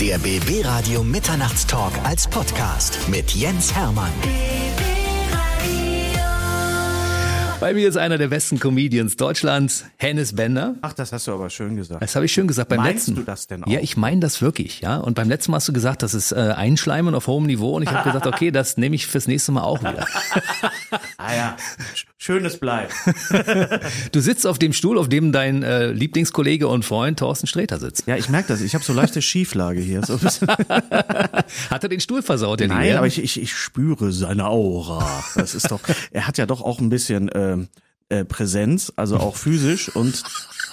Der BB Radio Mitternachtstalk als Podcast mit Jens Hermann. Bei mir ist einer der besten Comedians Deutschlands, Hennes Bender. Ach, das hast du aber schön gesagt. Das habe ich schön gesagt beim Meinst letzten. du das denn auch? Ja, ich meine das wirklich, ja. Und beim letzten Mal hast du gesagt, das ist Einschleimen auf hohem Niveau. Und ich habe gesagt, okay, das nehme ich fürs nächste Mal auch wieder. Ah ja, schönes Blei. Du sitzt auf dem Stuhl, auf dem dein Lieblingskollege und Freund Thorsten Sträter sitzt. Ja, ich merke das. Ich habe so leichte Schieflage hier. So ein bisschen. Hat er den Stuhl versaut? Nein, aber ich spüre seine Aura. Das ist doch. Er hat ja doch auch ein bisschen Präsenz, also auch physisch und.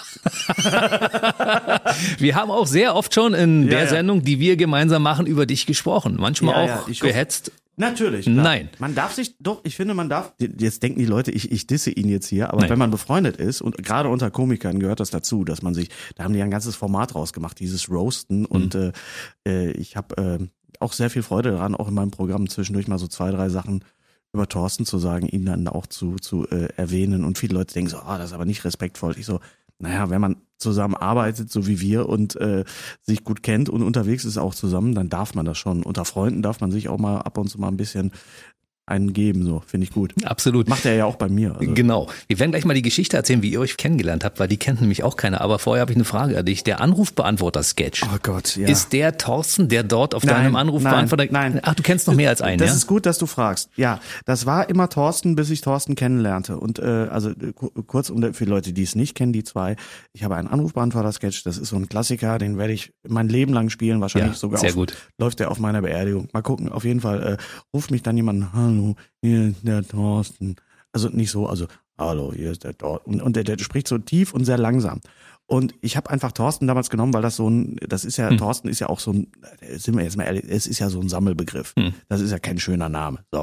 Wir haben auch sehr oft schon in der Sendung, die wir gemeinsam machen, über dich gesprochen. Manchmal auch gehetzt. Natürlich. Klar. Nein. Man darf sich, doch, ich finde, man darf, jetzt denken die Leute, ich disse ihn jetzt hier, aber wenn man befreundet ist, und gerade unter Komikern gehört das dazu, dass man sich, da haben die ein ganzes Format rausgemacht, dieses Roasten, und ich habe auch sehr viel Freude daran, auch in meinem Programm zwischendurch mal so 2, 3 Sachen über Thorsten zu sagen, ihn dann auch zu erwähnen, und viele Leute denken so, das ist aber nicht respektvoll. Ich so, naja, wenn man zusammen arbeitet, so wie wir, und sich gut kennt und unterwegs ist auch zusammen, dann darf man das schon. Unter Freunden darf man sich auch mal ab und zu mal ein bisschen einen geben, so, finde ich gut. Absolut. Macht er ja auch bei mir. Also. Genau. Wir werden gleich mal die Geschichte erzählen, wie ihr euch kennengelernt habt, weil die kennt nämlich auch keiner. Aber vorher habe ich eine Frage an dich. Der Anrufbeantworter-Sketch. Oh Gott, ja. Ist der Thorsten, der dort auf deinem Anrufbeantworter... Nein. Ach, du kennst noch mehr als einen, Das ja? ist gut, dass du fragst. Ja, das war immer Thorsten, bis ich Thorsten kennenlernte. Und kurz, für Leute, die es nicht kennen, die zwei, ich habe einen Anrufbeantworter-Sketch, das ist so ein Klassiker, den werde ich mein Leben lang spielen, wahrscheinlich sogar sehr gut. Läuft der auf meiner Beerdigung. Mal gucken, auf jeden Fall ruft mich dann jemand, hallo, hier ist der Thorsten. Also nicht so, also hallo, hier ist der Thorsten. Und der spricht so tief und sehr langsam. Und ich habe einfach Thorsten damals genommen, weil das so ein, das ist ja, Thorsten ist ja auch so ein, sind wir jetzt mal ehrlich, es ist ja so ein Sammelbegriff. Das ist ja kein schöner Name. So.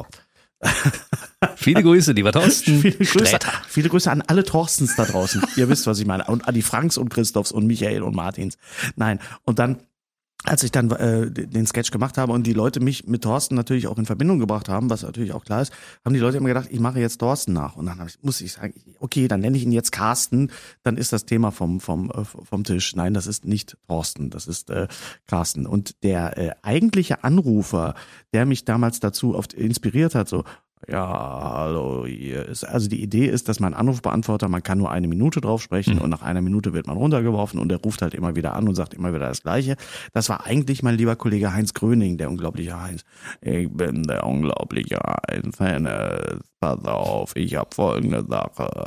Viele Grüße, lieber Thorsten. Viele Grüße an alle Thorstens da draußen. Ihr wisst, was ich meine. Und an die Franks und Christophs und Michael und Martins. Nein. Und dann, als ich dann den Sketch gemacht habe und die Leute mich mit Thorsten natürlich auch in Verbindung gebracht haben, was natürlich auch klar ist, haben die Leute immer gedacht, ich mache jetzt Thorsten nach. Und dann muss ich sagen, okay, dann nenne ich ihn jetzt Carsten, dann ist das Thema vom Tisch. Nein, das ist nicht Thorsten, das ist Carsten. Und der eigentliche Anrufer, der mich damals dazu oft inspiriert hat, so, ja, hallo, hier ist, also die Idee ist, dass mein Anrufbeantworter, man kann nur 1 Minute drauf sprechen und nach 1 Minute wird man runtergeworfen und der ruft halt immer wieder an und sagt immer wieder das Gleiche. Das war eigentlich mein lieber Kollege Heinz Gröning, der unglaubliche Heinz. Ich bin der unglaubliche Heinz. Pass auf, ich habe folgende Sache.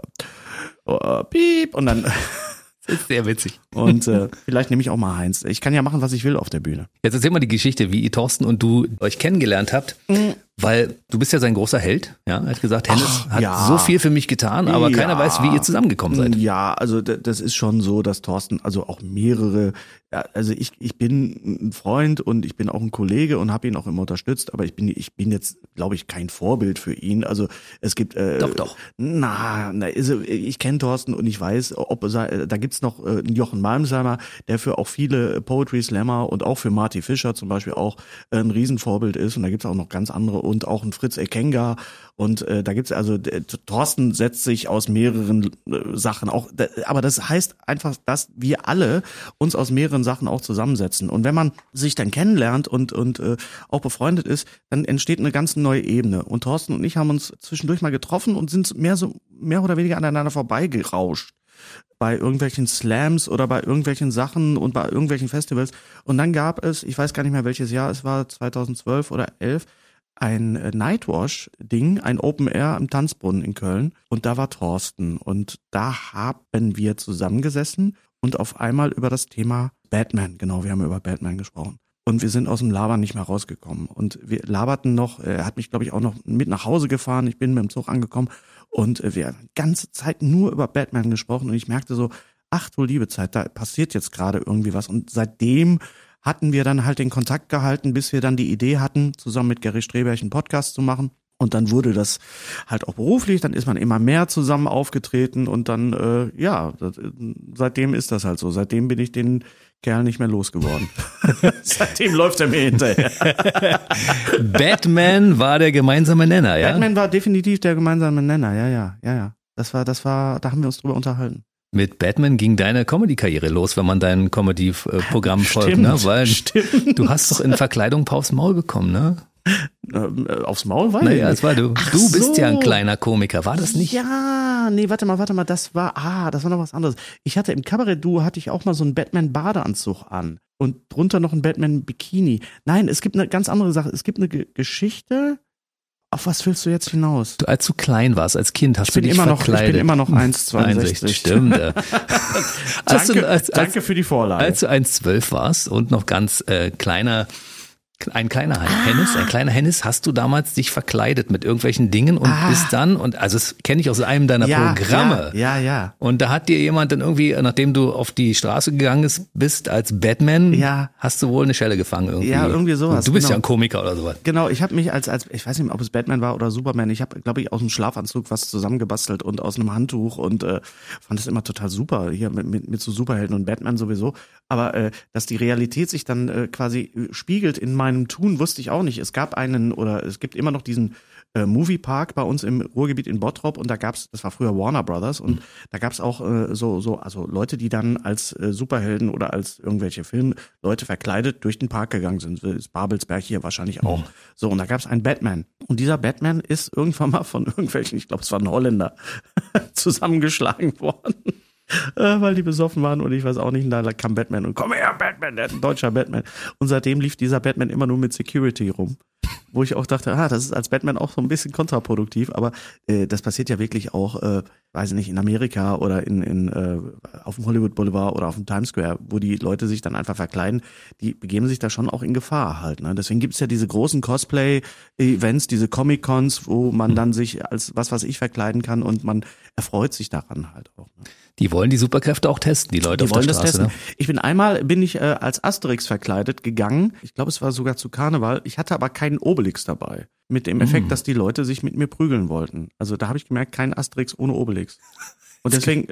Piep. Und dann... Das ist sehr witzig. Und vielleicht nehme ich auch mal Heinz. Ich kann ja machen, was ich will auf der Bühne. Jetzt erzähl mal die Geschichte, wie ihr Thorsten und du euch kennengelernt habt. Weil du bist ja sein großer Held. Ja, er hat gesagt, Hennes hat so viel für mich getan, aber keiner weiß, wie ihr zusammengekommen seid. Ja, also das ist schon so, dass Thorsten, also auch mehrere, also ich bin ein Freund und ich bin auch ein Kollege und habe ihn auch immer unterstützt, aber ich bin jetzt, glaube ich, kein Vorbild für ihn. Also es gibt Doch. Also ich kenne Thorsten und ich weiß, da gibt's noch einen Jochen Malmsheimer, der für auch viele Poetry Slammer und auch für Marty Fischer zum Beispiel auch ein Riesenvorbild ist, und da gibt's auch noch ganz andere und auch ein Fritz Ekenga, und da gibt's also, Thorsten setzt sich aus mehreren Sachen auch, aber das heißt einfach, dass wir alle uns aus mehreren Sachen auch zusammensetzen, und wenn man sich dann kennenlernt und auch befreundet ist, dann entsteht eine ganz neue Ebene, und Thorsten und ich haben uns zwischendurch mal getroffen und sind mehr oder weniger aneinander vorbeigerauscht. Bei irgendwelchen Slams oder bei irgendwelchen Sachen und bei irgendwelchen Festivals. Und dann gab es, ich weiß gar nicht mehr welches Jahr, es war 2012 oder 11, ein Nightwash-Ding, ein Open Air im Tanzbrunnen in Köln. Und da war Thorsten. Und da haben wir zusammengesessen und auf einmal über das Thema Batman, genau, wir haben über Batman gesprochen. Und wir sind aus dem Labern nicht mehr rausgekommen. Und wir laberten noch, er hat mich, glaube ich, auch noch mit nach Hause gefahren. Ich bin mit dem Zug angekommen. Und wir haben die ganze Zeit nur über Batman gesprochen. Und ich merkte so, ach du liebe Zeit, da passiert jetzt gerade irgendwie was. Und seitdem hatten wir dann halt den Kontakt gehalten, bis wir dann die Idee hatten, zusammen mit Gary Streberg einen Podcast zu machen. Und dann wurde das halt auch beruflich, dann ist man immer mehr zusammen aufgetreten und dann, seitdem ist das halt so. Seitdem bin ich den Kerl nicht mehr losgeworden. Seitdem läuft er mir hinterher. Batman war der gemeinsame Nenner, ja? Batman war definitiv der gemeinsame Nenner, ja. Da haben wir uns drüber unterhalten. mit Batman ging deine Comedy-Karriere los, wenn man dein Comedy-Programm folgt, ne? Weil du hast doch in Verkleidung aufs Maul bekommen, ne? Aufs Maul war naja, das war du. Du bist ja ein kleiner Komiker, war das nicht? Ja, nee, warte mal, das war noch was anderes. Ich hatte im Kabarett-Duo hatte ich auch mal so einen Batman-Badeanzug an und drunter noch einen Batman-Bikini. Nein, es gibt eine ganz andere Sache. Es gibt eine Geschichte. Auf was willst du jetzt hinaus? Als du klein warst, als Kind, hast du dich verkleidet. Ich bin immer noch 1,62. Stimmt. Danke für die Vorlage. Als du 1,12 warst und noch ganz ein kleiner Hennis, hast du damals dich verkleidet mit irgendwelchen Dingen und bist dann, und also das kenne ich aus einem deiner Programme. Ja. Und da hat dir jemand dann irgendwie, nachdem du auf die Straße gegangen bist als Batman, hast du wohl eine Schelle gefangen irgendwie. Ja, irgendwie sowas. Und du bist ja ein Komiker oder sowas. Genau, ich habe mich als ich weiß nicht, ob es Batman war oder Superman, ich habe, glaube ich, aus einem Schlafanzug was zusammengebastelt und aus einem Handtuch und fand das immer total super, hier mit so Superhelden und Batman sowieso. Aber dass die Realität sich dann quasi spiegelt in meinem Tun, wusste ich auch nicht. Es gibt immer noch diesen Moviepark bei uns im Ruhrgebiet in Bottrop und das war früher Warner Brothers und da gab's auch also Leute, die dann als Superhelden oder als irgendwelche Filmleute verkleidet durch den Park gegangen sind. Das ist Babelsberg hier wahrscheinlich auch. So, und da gab's einen Batman. Und dieser Batman ist irgendwann mal von irgendwelchen, ich glaube, es war ein Holländer, zusammengeschlagen worden. Weil die besoffen waren und ich weiß auch nicht, und da kam Batman und komm her, Batman, der ist ein deutscher Batman. Und seitdem lief dieser Batman immer nur mit Security rum. Wo ich auch dachte, das ist als Batman auch so ein bisschen kontraproduktiv, aber das passiert ja wirklich auch, weiß ich nicht, in Amerika oder auf dem Hollywood Boulevard oder auf dem Times Square, wo die Leute sich dann einfach verkleiden, die begeben sich da schon auch in Gefahr halt. Ne? Deswegen gibt's ja diese großen Cosplay-Events, diese Comic-Cons, wo man dann sich als was weiß ich verkleiden kann und man erfreut sich daran halt auch. Ne? Die wollen die Superkräfte auch testen, die Leute auf der Straße. Die wollen das testen. Ne? Bin ich als Asterix verkleidet gegangen. Ich glaube, es war sogar zu Karneval. Ich hatte aber keinen Obelix dabei. Mit dem Effekt, dass die Leute sich mit mir prügeln wollten. Also da habe ich gemerkt, kein Asterix ohne Obelix. Und deswegen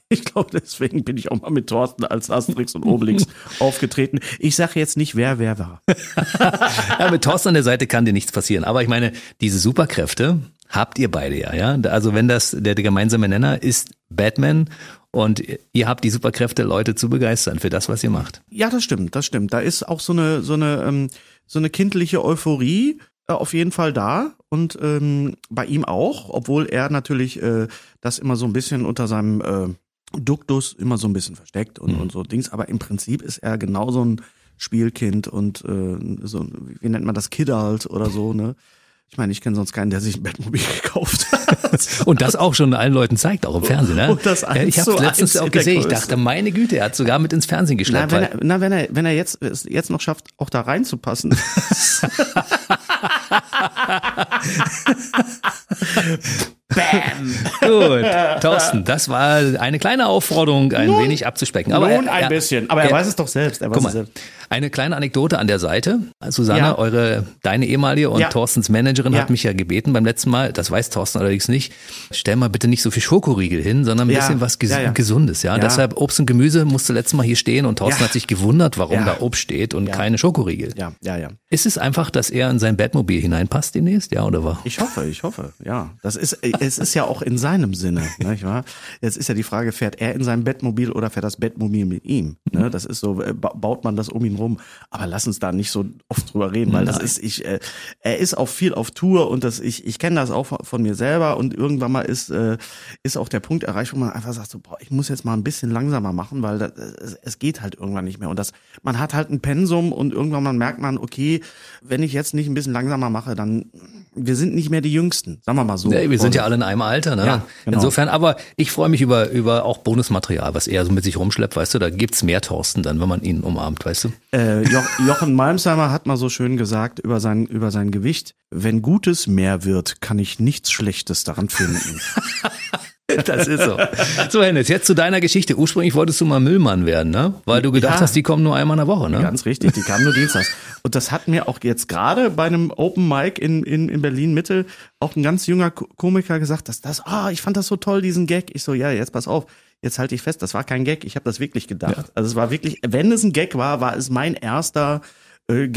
bin ich auch mal mit Thorsten als Asterix und Obelix aufgetreten. Ich sage jetzt nicht, wer war. Ja, mit Thorsten an der Seite kann dir nichts passieren. Aber ich meine, diese Superkräfte habt ihr beide ja. Also wenn der gemeinsame Nenner ist Batman und ihr habt die Superkräfte, Leute zu begeistern für das, was ihr macht. Ja, das stimmt. Da ist auch so eine kindliche Euphorie auf jeden Fall da und bei ihm auch, obwohl er natürlich das immer so ein bisschen unter seinem Duktus immer so ein bisschen versteckt und so Dings, aber im Prinzip ist er genau so ein Spielkind und so, wie nennt man das, Kidult oder so, ne? Ich meine, ich kenne sonst keinen, der sich ein Batmobil gekauft hat. Und das auch schon allen Leuten zeigt, auch im Fernsehen. Ne? Und das ich habe es letztens auch gesehen. Ich dachte, meine Güte, er hat sogar mit ins Fernsehen geschleppt. Wenn er jetzt noch schafft, auch da reinzupassen. Bam! Gut, Thorsten, das war eine kleine Aufforderung, ein wenig abzuspecken. Aber ein bisschen, aber er weiß es doch selbst. Eine kleine Anekdote an der Seite. Susanne, deine ehemalige und Thorstens Managerin hat mich ja gebeten beim letzten Mal, das weiß Thorsten allerdings nicht, stell mal bitte nicht so viel Schokoriegel hin, sondern ein bisschen was Gesundes. Ja? Deshalb Obst und Gemüse musste letztes Mal hier stehen und Thorsten hat sich gewundert, warum da Obst steht und keine Schokoriegel. Ja. Ist es einfach, dass er in sein Batmobil hineinpasst demnächst, ja oder was? Ich hoffe, ja. Es ist ja auch in seinem Sinne, nicht wahr? Jetzt ist ja die Frage, fährt er in seinem Batmobil oder fährt das Batmobil mit ihm? Ne? Das ist so, baut man das um ihn rum? Aber lass uns da nicht so oft drüber reden, weil er ist auch viel auf Tour und ich kenne das auch von mir selber und irgendwann mal ist auch der Punkt erreicht, wo man einfach sagt so, ich muss jetzt mal ein bisschen langsamer machen, weil es geht halt irgendwann nicht mehr und man hat halt ein Pensum und irgendwann mal merkt man, okay, wenn ich jetzt nicht ein bisschen langsamer mache, dann wir sind nicht mehr die Jüngsten, sagen wir mal so. Ja, wir sind ja alle in einem Alter, ne? Ja, genau. Insofern, aber ich freue mich über auch Bonusmaterial, was er so mit sich rumschleppt, weißt du, da gibt's mehr Thorsten dann, wenn man ihn umarmt, weißt du? Jochen Malmsheimer hat mal so schön gesagt über sein Gewicht, wenn Gutes mehr wird, kann ich nichts Schlechtes daran finden. Das ist so. So, Hennes, jetzt zu deiner Geschichte. Ursprünglich wolltest du mal Müllmann werden, ne? Weil du gedacht hast, die kommen nur einmal in der Woche, ne? Ganz richtig, die kamen nur dienstags. Und das hat mir auch jetzt gerade bei einem Open Mic in Berlin-Mitte auch ein ganz junger Komiker gesagt, ich fand das so toll, diesen Gag. Ich so, ja, jetzt pass auf, jetzt halte ich fest, das war kein Gag, ich habe das wirklich gedacht. Ja. Also es war wirklich, wenn es ein Gag war es mein erster Gag.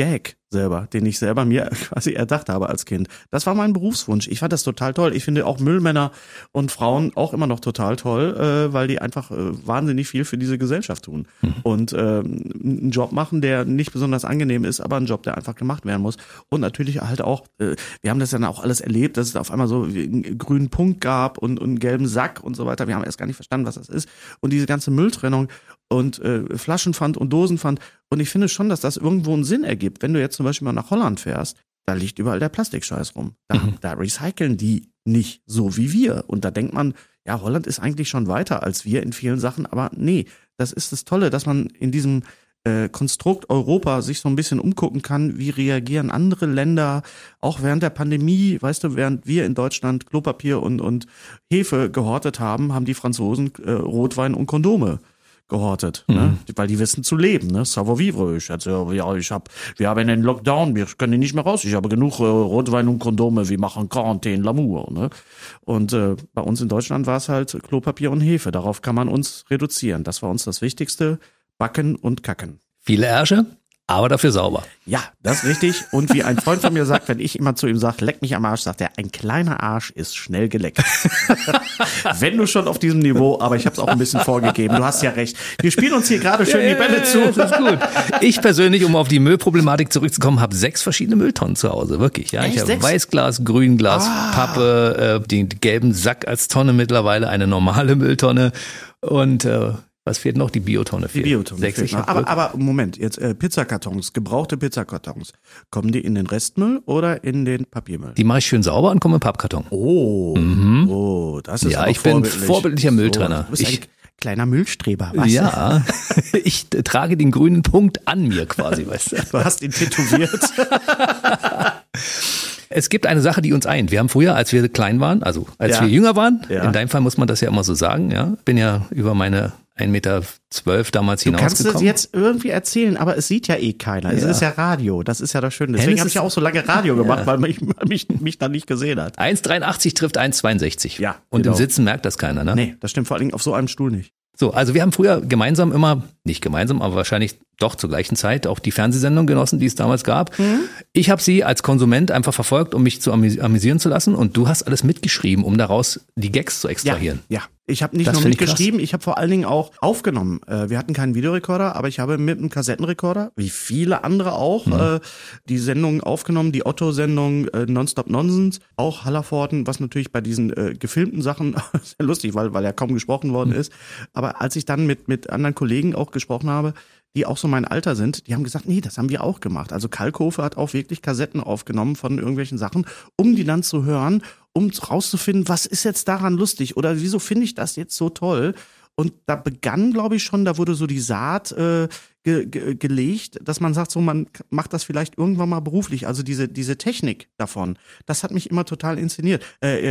selber, den ich selber mir quasi erdacht habe als Kind. Das war mein Berufswunsch. Ich fand das total toll. Ich finde auch Müllmänner und Frauen auch immer noch total toll, weil die einfach wahnsinnig viel für diese Gesellschaft tun. Und einen Job machen, der nicht besonders angenehm ist, aber ein Job, der einfach gemacht werden muss. Und natürlich halt auch, wir haben das dann auch alles erlebt, dass es auf einmal so einen grünen Punkt gab und einen gelben Sack und so weiter. Wir haben erst gar nicht verstanden, was das ist. Und diese ganze Mülltrennung und Flaschenpfand und Dosenpfand. Und ich finde schon, dass das irgendwo einen Sinn ergibt. Wenn du jetzt zum Beispiel mal nach Holland fährst, da liegt überall der Plastikscheiß rum. Da recyceln die nicht so wie wir. Und da denkt man, ja, Holland ist eigentlich schon weiter als wir in vielen Sachen. Aber nee, das ist das Tolle, dass man in diesem Konstrukt Europa sich so ein bisschen umgucken kann, wie reagieren andere Länder, auch während der Pandemie, weißt du, während wir in Deutschland Klopapier und Hefe gehortet haben, haben die Franzosen Rotwein und Kondome gehortet, ne? Weil die wissen zu leben, ne? Savoir-vivre. Wir haben einen Lockdown, wir können nicht mehr raus. Ich habe genug Rotwein und Kondome, wir machen Quarantäne, L'amour, ne? Und bei uns in Deutschland war es halt Klopapier und Hefe. Darauf kann man uns reduzieren. Das war uns das Wichtigste. Backen und kacken. Viele Ärsche, aber dafür sauber. Ja, das ist richtig. Und wie ein Freund von mir sagt, wenn ich immer zu ihm sage, leck mich am Arsch, sagt er, ein kleiner Arsch ist schnell geleckt. Wenn du schon auf diesem Niveau, aber ich habe es auch ein bisschen vorgegeben. Du hast ja recht. Wir spielen uns hier gerade schön die Bälle zu. Das ist gut. Ich persönlich, um auf die Müllproblematik zurückzukommen, habe 6 verschiedene Mülltonnen zu Hause. Wirklich. Ja, ich habe Weißglas, Grünglas, Pappe, den gelben Sack als Tonne mittlerweile, eine normale Mülltonne und was fehlt noch? Die Biotonne fehlt. Die Biotonne fehlt noch. Aber Moment, jetzt Pizzakartons, gebrauchte Pizzakartons. Kommen die in den Restmüll oder in den Papiermüll? Die mache ich schön sauber und komme in Pappkarton. Oh, das ist ja, ich bin vorbildlicher Mülltrenner. Du bist ein kleiner Müllstreber, was? Ja, ich trage den grünen Punkt an mir quasi, weißt du. Du hast ihn tätowiert. Es gibt eine Sache, die uns eint. Wir haben früher, als wir klein waren, also als wir jünger waren, in deinem Fall muss man das ja immer so sagen, ja, bin ja über meine 1,12 Meter damals hinausgekommen. Du kannst es jetzt irgendwie erzählen, aber es sieht ja eh keiner. Es ist ja Radio, das ist ja das Schöne. Deswegen habe ich ja auch so lange Radio gemacht, weil mich dann nicht gesehen hat. 1,83 trifft 1,62. Ja, und im Sitzen merkt das keiner, ne? Nee, das stimmt vor allen Dingen auf so einem Stuhl nicht. So, also wir haben früher gemeinsam immer, nicht gemeinsam, aber wahrscheinlich doch zur gleichen Zeit auch die Fernsehsendung genossen, die es damals gab. Ich habe sie als Konsument einfach verfolgt, um mich zu amüsieren zu lassen und du hast alles mitgeschrieben, um daraus die Gags zu extrahieren. Ja. Ich habe nicht nur mitgeschrieben, ich habe vor allen Dingen auch aufgenommen. Wir hatten keinen Videorekorder, aber ich habe mit einem Kassettenrekorder, wie viele andere auch, die Sendungen aufgenommen, die Otto-Sendung Nonstop Nonsense, auch Hallervorden, was natürlich bei diesen gefilmten Sachen sehr lustig, weil ja kaum gesprochen worden ist. Aber als ich dann mit anderen Kollegen auch gesprochen habe, die auch so mein Alter sind, die haben gesagt, nee, das haben wir auch gemacht. Also Kalkofe hat auch wirklich Kassetten aufgenommen von irgendwelchen Sachen, um die dann zu hören, um rauszufinden, was ist jetzt daran lustig oder wieso finde ich das jetzt so toll? Und da begann, glaube ich schon, da wurde so die Saat gelegt, dass man sagt, so man macht das vielleicht irgendwann mal beruflich. Also diese Technik davon, das hat mich immer total inspiriert.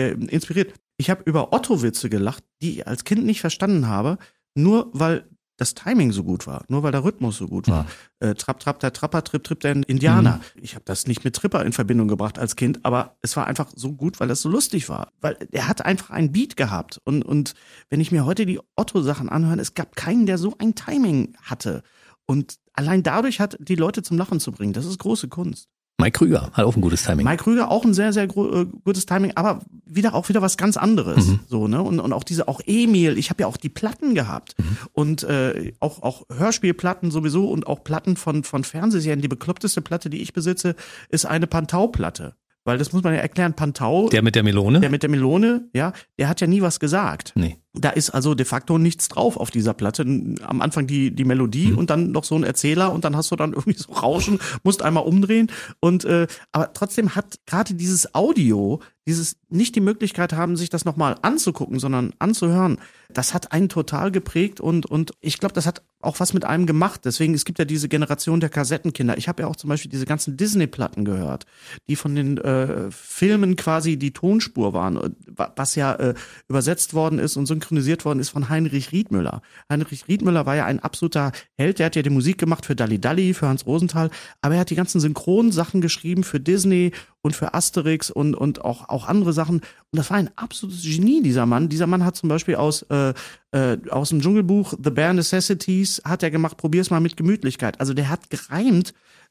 Ich habe über Otto-Witze gelacht, die ich als Kind nicht verstanden habe, nur weil das Timing so gut war, nur weil der Rhythmus so gut war. Trapp, trapp, der Trapper, tripp, tripp, der Indianer. Ich habe das nicht mit Tripper in Verbindung gebracht als Kind, aber es war einfach so gut, weil es so lustig war. Weil er hat einfach einen Beat gehabt. Und wenn ich mir heute die Otto-Sachen anhöre, es gab keinen, der so ein Timing hatte. Und allein dadurch hat die Leute zum Lachen zu bringen, das ist große Kunst. Mike Krüger hat auch ein gutes Timing. Mike Krüger auch ein sehr, sehr gutes Timing, aber wieder was ganz anderes. So, ne? Und auch Emil, ich habe ja auch die Platten gehabt. Und auch Hörspielplatten sowieso und auch Platten von Fernsehserien. Die bekloppteste Platte, die ich besitze, ist eine Pantau-Platte. Weil das muss man ja erklären, Pantau. Der mit der Melone? Der mit der Melone, ja, der hat ja nie was gesagt. Nee. Da ist also de facto nichts drauf auf dieser Platte. Am Anfang die Melodie und dann noch so ein Erzähler und dann hast du dann irgendwie so Rauschen, musst einmal umdrehen. Und aber trotzdem hat gerade dieses Audio, dieses nicht die Möglichkeit haben, sich das nochmal anzugucken, sondern anzuhören, das hat einen total geprägt und ich glaube, das hat auch was mit einem gemacht. Deswegen, es gibt ja diese Generation der Kassettenkinder. Ich habe ja auch zum Beispiel diese ganzen Disney-Platten gehört, die von den Filmen quasi die Tonspur waren, was ja übersetzt worden ist und synchronisiert worden ist von Heinrich Riethmüller. Heinrich Riethmüller war ja ein absoluter Held, der hat ja die Musik gemacht für Dalli Dalli, für Hans Rosenthal, aber er hat die ganzen Synchronsachen geschrieben für Disney und für Asterix und auch andere Sachen. Und das war ein absolutes Genie, dieser Mann. Dieser Mann hat zum Beispiel aus dem Dschungelbuch The Bare Necessities hat er gemacht, probier's mal mit Gemütlichkeit. Also der hat gereimt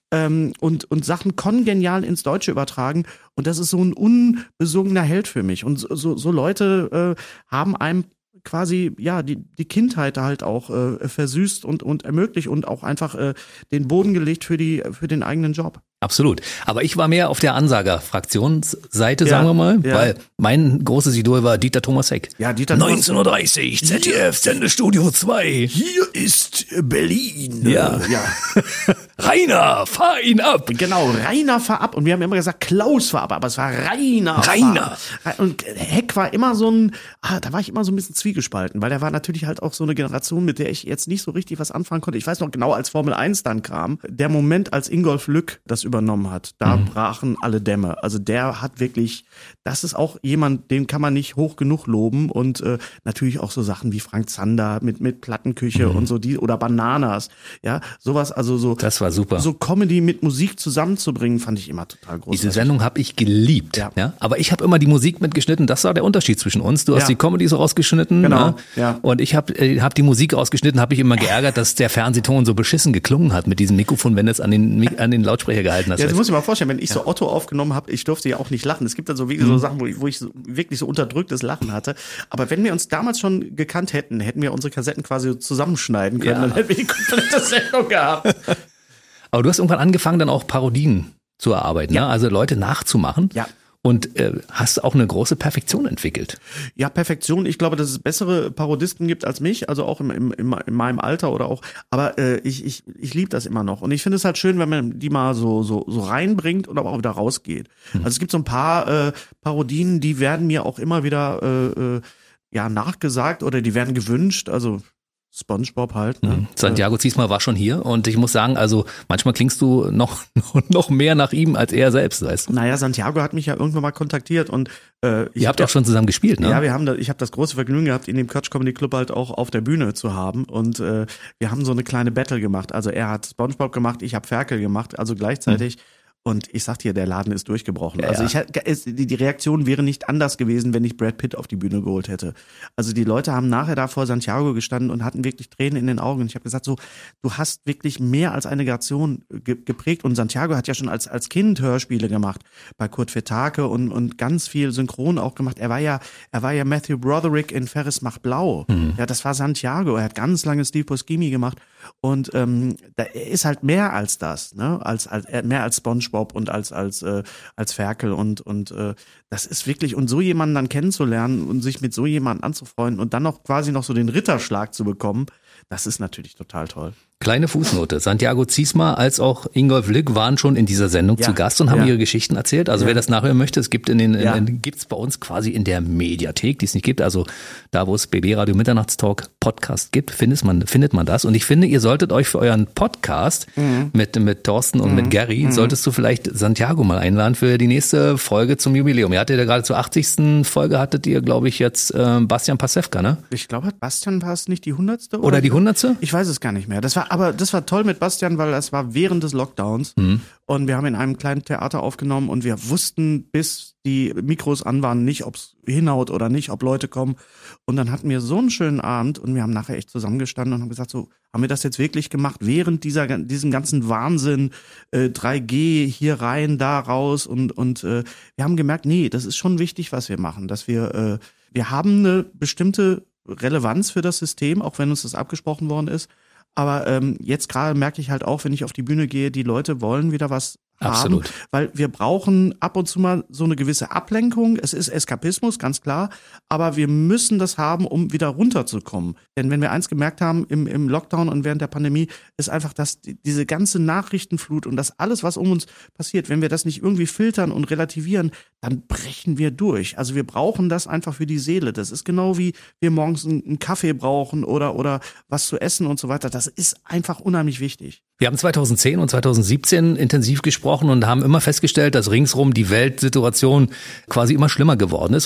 und Sachen kongenial ins Deutsche übertragen. Und das ist so ein unbesungener Held für mich. Und so Leute haben einem quasi die Kindheit halt auch versüßt und ermöglicht und auch einfach den Boden gelegt für den eigenen Job. Absolut. Aber ich war mehr auf der Ansager-Fraktionsseite, sagen wir mal, weil mein großes Idol war Dieter Thomas Heck. Ja, Dieter 19:30 Uhr, ZDF, Sendestudio 2. Hier ist Berlin. Ja. Rainer, fahr ihn ab. Genau, Rainer, fahr ab. Und wir haben immer gesagt, Klaus fahr ab, aber es war Rainer. Und Heck war immer da war ich immer so ein bisschen zwiegespalten, weil der war natürlich halt auch so eine Generation, mit der ich jetzt nicht so richtig was anfangen konnte. Ich weiß noch genau, als Formel 1 dann kam, der Moment, als Ingolf Lück das übernommen hat, da brachen alle Dämme. Also der hat wirklich, das ist auch jemand, den kann man nicht hoch genug loben und natürlich auch so Sachen wie Frank Zander mit Plattenküche und so oder Bananas, ja, sowas, also so. Das war super. So Comedy mit Musik zusammenzubringen, fand ich immer total großartig. Diese Sendung habe ich geliebt, ja. Aber ich habe immer die Musik mitgeschnitten, das war der Unterschied zwischen uns. Du hast die Comedy so rausgeschnitten, genau, ja. Und ich habe die Musik rausgeschnitten, habe ich immer geärgert, dass der Fernsehton so beschissen geklungen hat mit diesem Mikrofon, wenn es an den Lautsprecher gehalten hast. Ja, das muss ich mal vorstellen, wenn ich so Otto aufgenommen habe, ich durfte ja auch nicht lachen. Es gibt dann so Sachen, wo ich so wirklich so unterdrücktes Lachen hatte. Aber wenn wir uns damals schon gekannt hätten wir unsere Kassetten quasi zusammenschneiden können, dann hätten wir die komplette Sendung gehabt. Aber du hast irgendwann angefangen, dann auch Parodien zu erarbeiten, ne? Also Leute nachzumachen. Ja. Und hast auch eine große Perfektion entwickelt. Ja, Perfektion. Ich glaube, dass es bessere Parodisten gibt als mich, also auch in meinem Alter oder auch. Aber ich liebe das immer noch. Und ich finde es halt schön, wenn man die mal so reinbringt und aber auch wieder rausgeht. Also es gibt so ein paar Parodien, die werden mir auch immer wieder nachgesagt oder die werden gewünscht. Also SpongeBob halt. Ne? Santiago Ziesmer war schon hier und ich muss sagen, also manchmal klingst du noch mehr nach ihm als er selbst, weißt du? Naja, Santiago hat mich ja irgendwann mal kontaktiert und ihr habt ja auch schon zusammen gespielt, ne? Ja, ich habe das große Vergnügen gehabt, ihn im Quatsch Comedy Club halt auch auf der Bühne zu haben und wir haben so eine kleine Battle gemacht. Also er hat SpongeBob gemacht, ich habe Ferkel gemacht, also gleichzeitig. Und ich sag dir, der Laden ist durchgebrochen. Ja, also die Reaktion wäre nicht anders gewesen, wenn ich Brad Pitt auf die Bühne geholt hätte. Also die Leute haben nachher da vor Santiago gestanden und hatten wirklich Tränen in den Augen. Und ich habe gesagt, so, du hast wirklich mehr als eine Generation geprägt. Und Santiago hat ja schon als Kind Hörspiele gemacht bei Kurt Vertake und ganz viel Synchron auch gemacht. Er war ja Matthew Broderick in Ferris macht blau. Ja, das war Santiago. Er hat ganz lange Steve Buscemi gemacht. Und er ist halt mehr als das, ne? Mehr als SpongeBob und als Ferkel und das ist wirklich, und so jemanden dann kennenzulernen und sich mit so jemandem anzufreunden und dann noch quasi noch so den Ritterschlag zu bekommen, das ist natürlich total toll. Kleine Fußnote. Santiago Ziesmer als auch Ingolf Lück waren schon in dieser Sendung zu Gast und haben ihre Geschichten erzählt. Also wer das nachhören möchte, es gibt gibt's bei uns quasi in der Mediathek, die es nicht gibt. Also da, wo es BB Radio Mitternachtstalk Podcast gibt, findet man das. Und ich finde, ihr solltet euch für euren Podcast mit Thorsten und mit Gary, solltest du vielleicht Santiago mal einladen für die nächste Folge zum Jubiläum. Ihr hattet ja gerade zur 80. Folge hattet ihr, glaube ich, jetzt Bastian Pastewka, ne? Ich glaube, Bastian war es nicht die 100. Oder die 100.? Ich weiß es gar nicht mehr. Das war toll mit Bastian, weil das war während des Lockdowns und wir haben in einem kleinen Theater aufgenommen und wir wussten, bis die Mikros an waren, nicht, ob es hinhaut oder nicht, ob Leute kommen. Und dann hatten wir so einen schönen Abend und wir haben nachher echt zusammengestanden und haben gesagt, so, haben wir das jetzt wirklich gemacht, während diesem ganzen Wahnsinn, 3G, hier rein, da raus und wir haben gemerkt, nee, das ist schon wichtig, was wir machen, dass wir haben eine bestimmte Relevanz für das System, auch wenn uns das abgesprochen worden ist. Aber jetzt gerade merke ich halt auch, wenn ich auf die Bühne gehe, die Leute wollen wieder was haben, weil wir brauchen ab und zu mal so eine gewisse Ablenkung. Es ist Eskapismus, ganz klar, aber wir müssen das haben, um wieder runterzukommen. Denn wenn wir eins gemerkt haben im Lockdown und während der Pandemie, ist einfach, dass diese ganze Nachrichtenflut und das alles, was um uns passiert, wenn wir das nicht irgendwie filtern und relativieren, dann brechen wir durch. Also wir brauchen das einfach für die Seele. Das ist genau wie wir morgens einen Kaffee brauchen oder was zu essen und so weiter. Das ist einfach unheimlich wichtig. Wir haben 2010 und 2017 intensiv gesprochen und haben immer festgestellt, dass ringsrum die Weltsituation quasi immer schlimmer geworden ist. Und das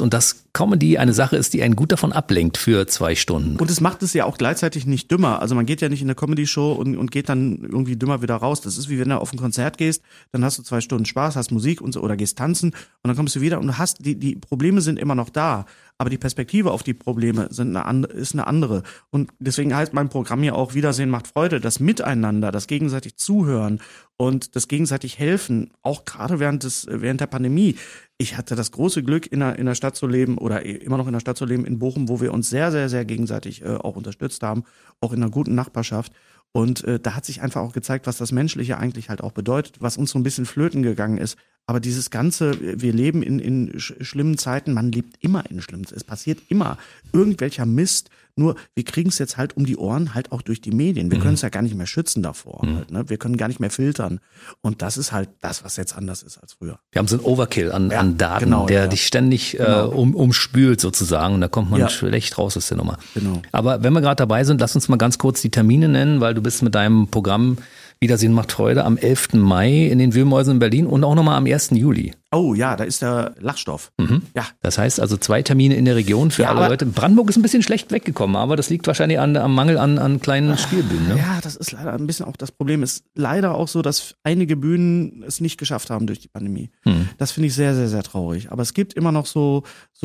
Comedy eine Sache ist, die einen gut davon ablenkt für 2 Stunden. Und es macht es ja auch gleichzeitig nicht dümmer. Also man geht ja nicht in eine Comedy-Show und geht dann irgendwie dümmer wieder raus. Das ist wie wenn du auf ein Konzert gehst, dann hast du 2 Stunden Spaß, hast Musik und so, oder gehst tanzen und dann kommst du wieder und hast, die Probleme sind immer noch da. Aber die Perspektive auf die Probleme ist eine andere. Und deswegen heißt mein Programm ja auch Wiedersehen macht Freude, das Miteinander, das gegenseitig Zuhören und das gegenseitig Helfen, auch gerade während der Pandemie. Ich hatte das große Glück, in einer Stadt zu leben oder immer noch in einer Stadt zu leben, in Bochum, wo wir uns sehr, sehr, sehr gegenseitig auch unterstützt haben, auch in einer guten Nachbarschaft. Und da hat sich einfach auch gezeigt, was das Menschliche eigentlich halt auch bedeutet, was uns so ein bisschen flöten gegangen ist. Aber dieses Ganze, wir leben in schlimmen Zeiten, man lebt immer in schlimmen Zeiten. Es passiert immer irgendwelcher Mist, nur wir kriegen es jetzt halt um die Ohren, halt auch durch die Medien. Wir können es ja gar nicht mehr schützen davor. Halt, ne? Wir können gar nicht mehr filtern. Und das ist halt das, was jetzt anders ist als früher. Wir haben so einen Overkill an Daten, genau, der dich ständig umspült sozusagen. Und da kommt man schlecht raus aus der Nummer. Genau. Aber wenn wir gerade dabei sind, lass uns mal ganz kurz die Termine nennen, weil du bist mit deinem Programm Wiedersehen macht Freude am 11. Mai in den Wühlmäusen in Berlin und auch nochmal am 1. Juli. Oh ja, da ist der Lachstoff. Ja. Das heißt also 2 Termine in der Region für alle Leute. Brandenburg ist ein bisschen schlecht weggekommen, aber das liegt wahrscheinlich am Mangel an kleinen Spielbühnen. Ne? Ja, das ist leider ein bisschen auch das Problem. Ist leider auch so, dass einige Bühnen es nicht geschafft haben durch die Pandemie. Das finde ich sehr, sehr, sehr traurig. Aber es gibt immer noch so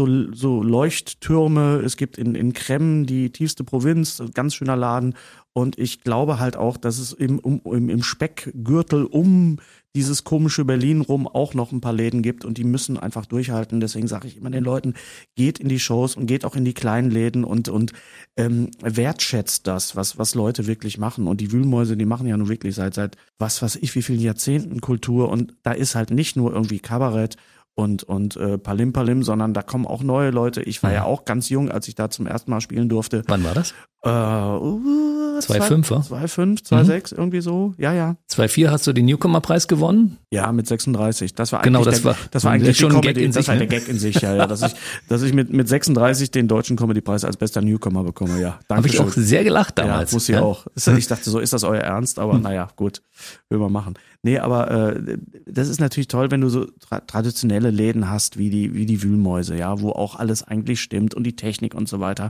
Leuchttürme. Es gibt in Kremmen die tiefste Provinz, ganz schöner Laden. Und ich glaube halt auch, dass es im Speckgürtel um dieses komische Berlin rum auch noch ein paar Läden gibt und die müssen einfach durchhalten. Deswegen sage ich immer den Leuten, geht in die Shows und geht auch in die kleinen Läden und wertschätzt das, was Leute wirklich machen. Und die Wühlmäuse, die machen ja nun wirklich seit was weiß ich wie vielen Jahrzehnten Kultur und da ist halt nicht nur irgendwie Kabarett und Palim, sondern da kommen auch neue Leute. Ich war ja auch ganz jung, als ich da zum ersten Mal spielen durfte. Wann war das? 2,5, 2,5, 2,6, irgendwie so. Ja. 2,4 hast du den Newcomer-Preis gewonnen? Ja, mit 36. Das war genau, eigentlich das war eigentlich schon ein Gag in sich. Das war der Gag in sich, ja. Dass ich mit 36 den Deutschen Comedy-Preis als bester Newcomer bekomme, ja. Habe ich auch sehr gelacht damals. Ja, muss ich auch. Ich dachte so, ist das euer Ernst? Aber naja, gut, will man machen. Nee, aber das ist natürlich toll, wenn du so traditionelle Läden hast, wie die Wühlmäuse, ja, wo auch alles eigentlich stimmt und die Technik und so weiter.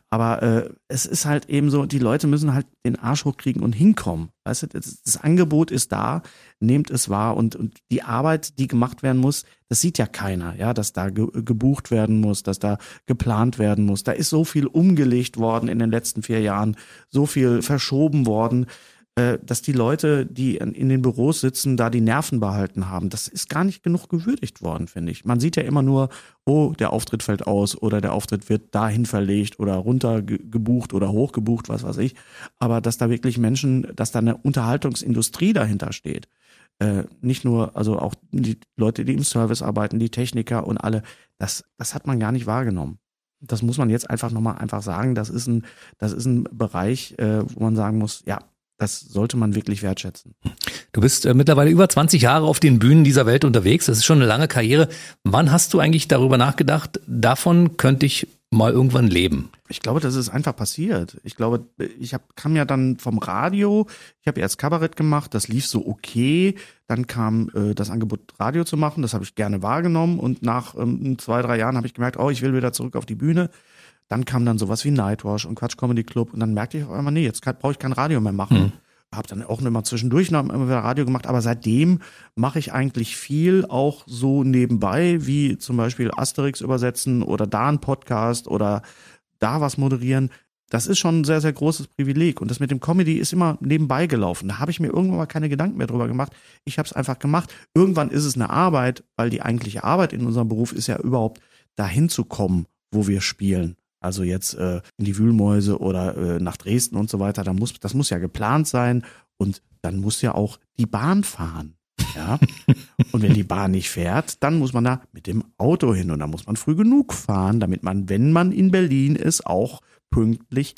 Aber es ist halt eben so, die Leute müssen halt den Arsch hochkriegen und hinkommen. Weißt du, das Angebot ist da, nehmt es wahr und die Arbeit, die gemacht werden muss, das sieht ja keiner, ja, dass da gebucht werden muss, dass da geplant werden muss. Da ist so viel umgelegt worden in den letzten 4 Jahren, so viel verschoben worden, dass die Leute, die in den Büros sitzen, da die Nerven behalten haben. Das ist gar nicht genug gewürdigt worden, finde ich. Man sieht ja immer nur, oh, der Auftritt fällt aus oder der Auftritt wird dahin verlegt oder runter gebucht oder hochgebucht, was weiß ich. Aber dass da wirklich dass da eine Unterhaltungsindustrie dahinter steht. Nicht nur, also auch die Leute, die im Service arbeiten, die Techniker und alle, das hat man gar nicht wahrgenommen. Das muss man jetzt einfach nochmal sagen. Das ist ein Bereich, wo man sagen muss, ja, das sollte man wirklich wertschätzen. Du bist mittlerweile über 20 Jahre auf den Bühnen dieser Welt unterwegs. Das ist schon eine lange Karriere. Wann hast du eigentlich darüber nachgedacht, davon könnte ich mal irgendwann leben? Ich glaube, das ist einfach passiert. Ich glaube, kam ja dann vom Radio. Ich habe erst Kabarett gemacht. Das lief so okay. Dann kam das Angebot, Radio zu machen. Das habe ich gerne wahrgenommen. Und nach 2-3 Jahren habe ich gemerkt, ich will wieder zurück auf die Bühne. Dann kam dann sowas wie Nightwash und Quatsch Comedy Club und dann merkte ich auf einmal, nee, jetzt brauche ich kein Radio mehr machen. Habe dann auch immer zwischendurch noch immer wieder Radio gemacht, aber seitdem mache ich eigentlich viel auch so nebenbei, wie zum Beispiel Asterix übersetzen oder da ein Podcast oder da was moderieren. Das ist schon ein sehr, sehr großes Privileg und das mit dem Comedy ist immer nebenbei gelaufen. Da habe ich mir irgendwann mal keine Gedanken mehr drüber gemacht. Ich habe es einfach gemacht. Irgendwann ist es eine Arbeit, weil die eigentliche Arbeit in unserem Beruf ist ja überhaupt dahin zu kommen, wo wir spielen. Also jetzt in die Wühlmäuse oder nach Dresden und so weiter, das muss ja geplant sein und dann muss ja auch die Bahn fahren. Ja? Und wenn die Bahn nicht fährt, dann muss man da mit dem Auto hin und dann muss man früh genug fahren, damit man, wenn man in Berlin ist, auch pünktlich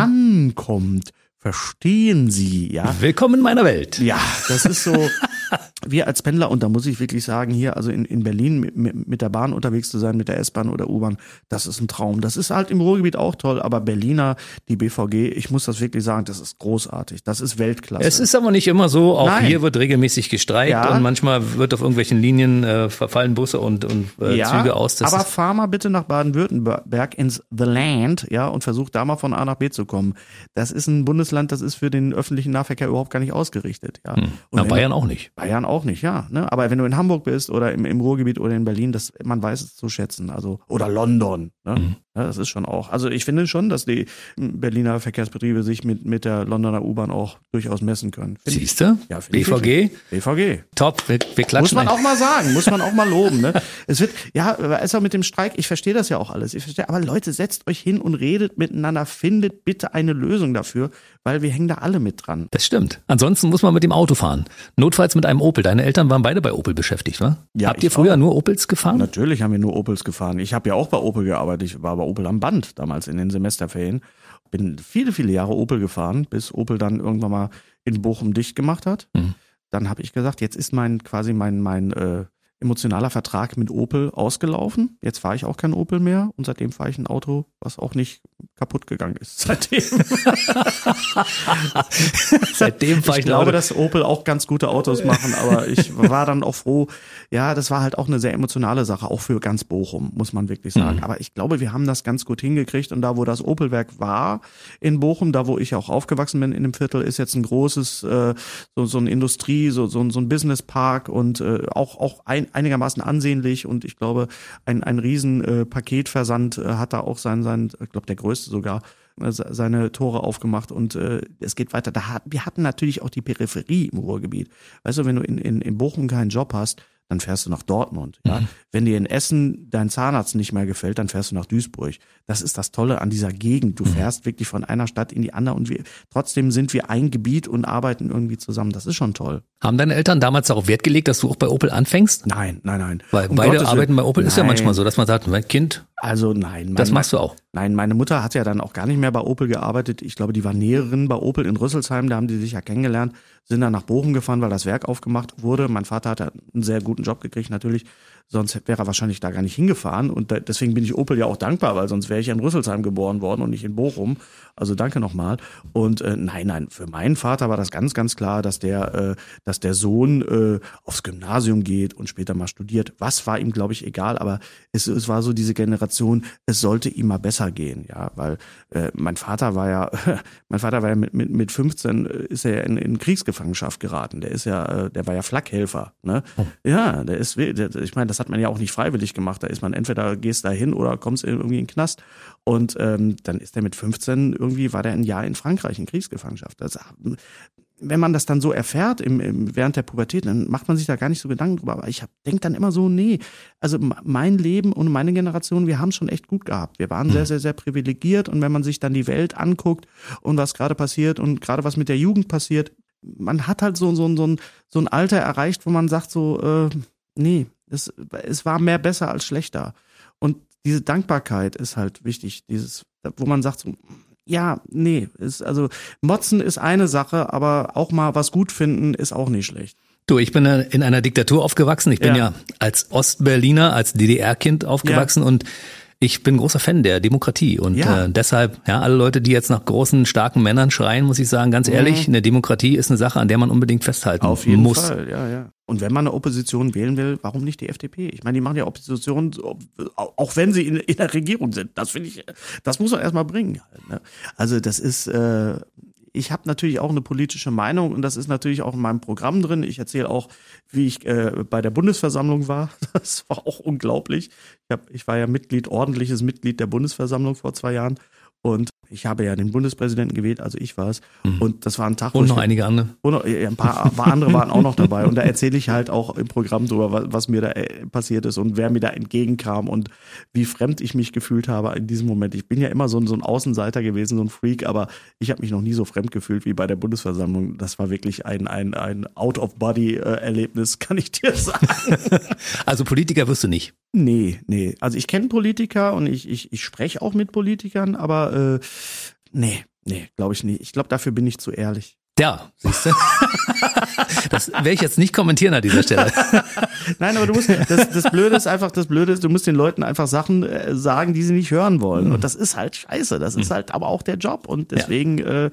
ankommt. Verstehen Sie, ja? Willkommen in meiner Welt. Ja, das ist so. wir als Pendler, und da muss ich wirklich sagen, hier, also in Berlin mit der Bahn unterwegs zu sein, mit der S-Bahn oder U-Bahn, das ist ein Traum. Das ist halt im Ruhrgebiet auch toll, aber Berliner, die BVG, ich muss das wirklich sagen, das ist großartig. Das ist Weltklasse. Es ist aber nicht immer so, auch hier wird regelmäßig gestreikt und manchmal wird auf irgendwelchen Linien verfallen Busse und Züge aus. Das aber fahr mal bitte nach Baden-Württemberg ins The Land, ja, und versuch da mal von A nach B zu kommen. Das ist ein Bundesland, das ist für den öffentlichen Nahverkehr überhaupt gar nicht ausgerichtet, ja. Und Bayern auch nicht. Bayern auch nicht, ja. Ne? Aber wenn du in Hamburg bist oder im Ruhrgebiet oder in Berlin, man weiß es zu schätzen. Also, oder London. Ne? Ja, das ist schon auch. Also ich finde schon, dass die Berliner Verkehrsbetriebe sich mit der Londoner U-Bahn auch durchaus messen können. Siehst du? Ja, BVG? BVG. Top, wir klatschen. Muss man auch mal sagen, muss man auch mal loben. Ne? Es wird, ja, ist auch mit dem Streik, ich verstehe das ja auch alles. Aber Leute, setzt euch hin und redet miteinander, findet bitte eine Lösung dafür, weil wir hängen da alle mit dran. Das stimmt. Ansonsten muss man mit dem Auto fahren. Notfalls mit einem Opel. Deine Eltern waren beide bei Opel beschäftigt, wa? Ja, habt ihr früher nur Opels gefahren? Natürlich haben wir nur Opels gefahren. Ich habe ja auch bei Opel gearbeitet. Ich war bei Opel am Band damals in den Semesterferien. Bin viele, viele Jahre Opel gefahren, bis Opel dann irgendwann mal in Bochum dicht gemacht hat. Dann habe ich gesagt, jetzt ist mein emotionaler Vertrag mit Opel ausgelaufen. Jetzt fahre ich auch kein Opel mehr und seitdem fahre ich ein Auto, was auch nicht kaputt gegangen ist. Seitdem fahre ich glaube, dass Opel auch ganz gute Autos machen, aber ich war dann auch froh. Ja, das war halt auch eine sehr emotionale Sache, auch für ganz Bochum, muss man wirklich sagen. Aber ich glaube, wir haben das ganz gut hingekriegt und da, wo das Opelwerk war in Bochum, da, wo ich auch aufgewachsen bin in dem Viertel, ist jetzt ein großes, so eine Industrie, so ein Businesspark und auch einigermaßen ansehnlich und ich glaube, ein riesen Paketversand hat da auch sein, ich glaube, der größte sogar, seine Tore aufgemacht und es geht weiter. Wir hatten natürlich auch die Peripherie im Ruhrgebiet. Weißt du, wenn du in Bochum keinen Job hast, dann fährst du nach Dortmund. Ja? Wenn dir in Essen dein Zahnarzt nicht mehr gefällt, dann fährst du nach Duisburg. Das ist das Tolle an dieser Gegend. Du fährst wirklich von einer Stadt in die andere und trotzdem sind wir ein Gebiet und arbeiten irgendwie zusammen. Das ist schon toll. Haben deine Eltern damals darauf Wert gelegt, dass du auch bei Opel anfängst? Nein. Weil beide arbeiten bei Opel, ist ja manchmal so, dass man sagt, mein Kind, also nein. Das machst du auch? Nein, meine Mutter hat ja dann auch gar nicht mehr bei Opel gearbeitet. Ich glaube, die war Näherin bei Opel in Rüsselsheim, da haben die sich ja kennengelernt, sind dann nach Bochum gefahren, weil das Werk aufgemacht wurde. Mein Vater hat einen sehr guten Job gekriegt natürlich, sonst wäre er wahrscheinlich da gar nicht hingefahren und deswegen bin ich Opel ja auch dankbar, weil sonst wäre ich in Rüsselsheim geboren worden und nicht in Bochum. Also danke nochmal. Und nein, für meinen Vater war das ganz, ganz klar, dass der Sohn aufs Gymnasium geht und später mal studiert. Was war ihm, glaube ich, egal, aber es war so diese Generation, es sollte ihm mal besser gehen, ja, weil mein Vater war ja mit 15 ist er in Kriegsgefangenschaft geraten. Der war ja Flakhelfer, ne? Ja, ich meine, das hat man ja auch nicht freiwillig gemacht. Da ist man entweder gehst da hin oder kommst irgendwie in den Knast. Und dann ist er mit 15 irgendwie, war der ein Jahr in Frankreich in Kriegsgefangenschaft. Wenn man das dann so erfährt während der Pubertät, dann macht man sich da gar nicht so Gedanken drüber. Aber ich denke dann immer so, nee, also mein Leben und meine Generation, wir haben es schon echt gut gehabt. Wir waren sehr, sehr, sehr privilegiert. Und wenn man sich dann die Welt anguckt und was gerade passiert und gerade was mit der Jugend passiert, man hat halt so ein Alter erreicht, wo man sagt so, nee, es war mehr besser als schlechter. Und diese Dankbarkeit ist halt wichtig, wo man sagt so, ja, nee, also motzen ist eine Sache, aber auch mal was gut finden ist auch nicht schlecht. Du, ich bin in einer Diktatur aufgewachsen. Ich bin ja als Ostberliner, als DDR-Kind aufgewachsen und ich bin großer Fan der Demokratie und deshalb, alle Leute, die jetzt nach großen, starken Männern schreien, muss ich sagen, ganz ehrlich, eine Demokratie ist eine Sache, an der man unbedingt festhalten muss. Auf jeden Fall, ja. Und wenn man eine Opposition wählen will, warum nicht die FDP? Ich meine, die machen ja Opposition, auch wenn sie in der Regierung sind. Das finde ich, das muss man erstmal bringen. Halt, ne? Also das ist, ich habe natürlich auch eine politische Meinung und das ist natürlich auch in meinem Programm drin. Ich erzähle auch, wie ich bei der Bundesversammlung war. Das war auch unglaublich. Ich war ja ordentliches Mitglied der Bundesversammlung vor 2 Jahren. Und ich habe ja den Bundespräsidenten gewählt, also ich war es. Und das war ein Tag, und noch einige andere. Ein paar andere waren auch noch dabei. Und da erzähle ich halt auch im Programm drüber, was mir da passiert ist und wer mir da entgegenkam und wie fremd ich mich gefühlt habe in diesem Moment. Ich bin ja immer so ein Außenseiter gewesen, so ein Freak, aber ich habe mich noch nie so fremd gefühlt wie bei der Bundesversammlung. Das war wirklich ein Out-of-Body-Erlebnis, kann ich dir sagen. Also Politiker wirst du nicht? Nee. Also ich kenne Politiker und ich spreche auch mit Politikern, aber nee, glaube ich nicht. Ich glaube, dafür bin ich zu ehrlich. Ja, siehst du? Das werde ich jetzt nicht kommentieren an dieser Stelle. Nein, aber du musst, das Blöde ist, du musst den Leuten einfach Sachen sagen, die sie nicht hören wollen. Und das ist halt scheiße. Das ist halt aber auch der Job. Und deswegen,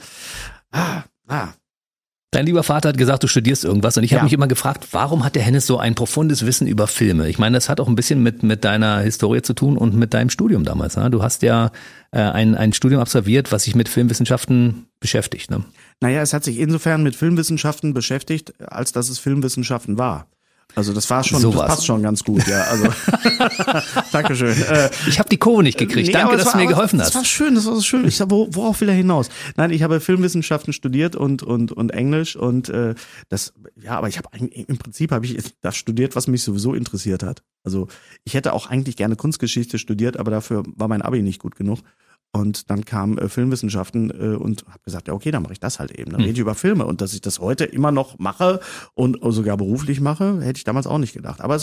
Dein lieber Vater hat gesagt, du studierst irgendwas und ich habe mich immer gefragt, warum hat der Hennes so ein profundes Wissen über Filme? Ich meine, das hat auch ein bisschen mit deiner Historie zu tun und mit deinem Studium damals. Ne? Du hast ja ein Studium absolviert, was sich mit Filmwissenschaften beschäftigt. Ne? Naja, es hat sich insofern mit Filmwissenschaften beschäftigt, als dass es Filmwissenschaften war. Also das war schon, das passt schon ganz gut, ja. Also Dankeschön. Ich habe die Kurve nicht gekriegt. Danke, dass du mir geholfen hast. Das war so schön. Ich sag, worauf will er hinaus? Nein, ich habe Filmwissenschaften studiert und Englisch und aber ich habe im Prinzip habe ich das studiert, was mich sowieso interessiert hat. Also ich hätte auch eigentlich gerne Kunstgeschichte studiert, aber dafür war mein Abi nicht gut genug. Und dann kam Filmwissenschaften und habe gesagt, ja okay, dann mache ich das halt eben. Dann rede ich über Filme. Und dass ich das heute immer noch mache und sogar beruflich mache, hätte ich damals auch nicht gedacht. Aber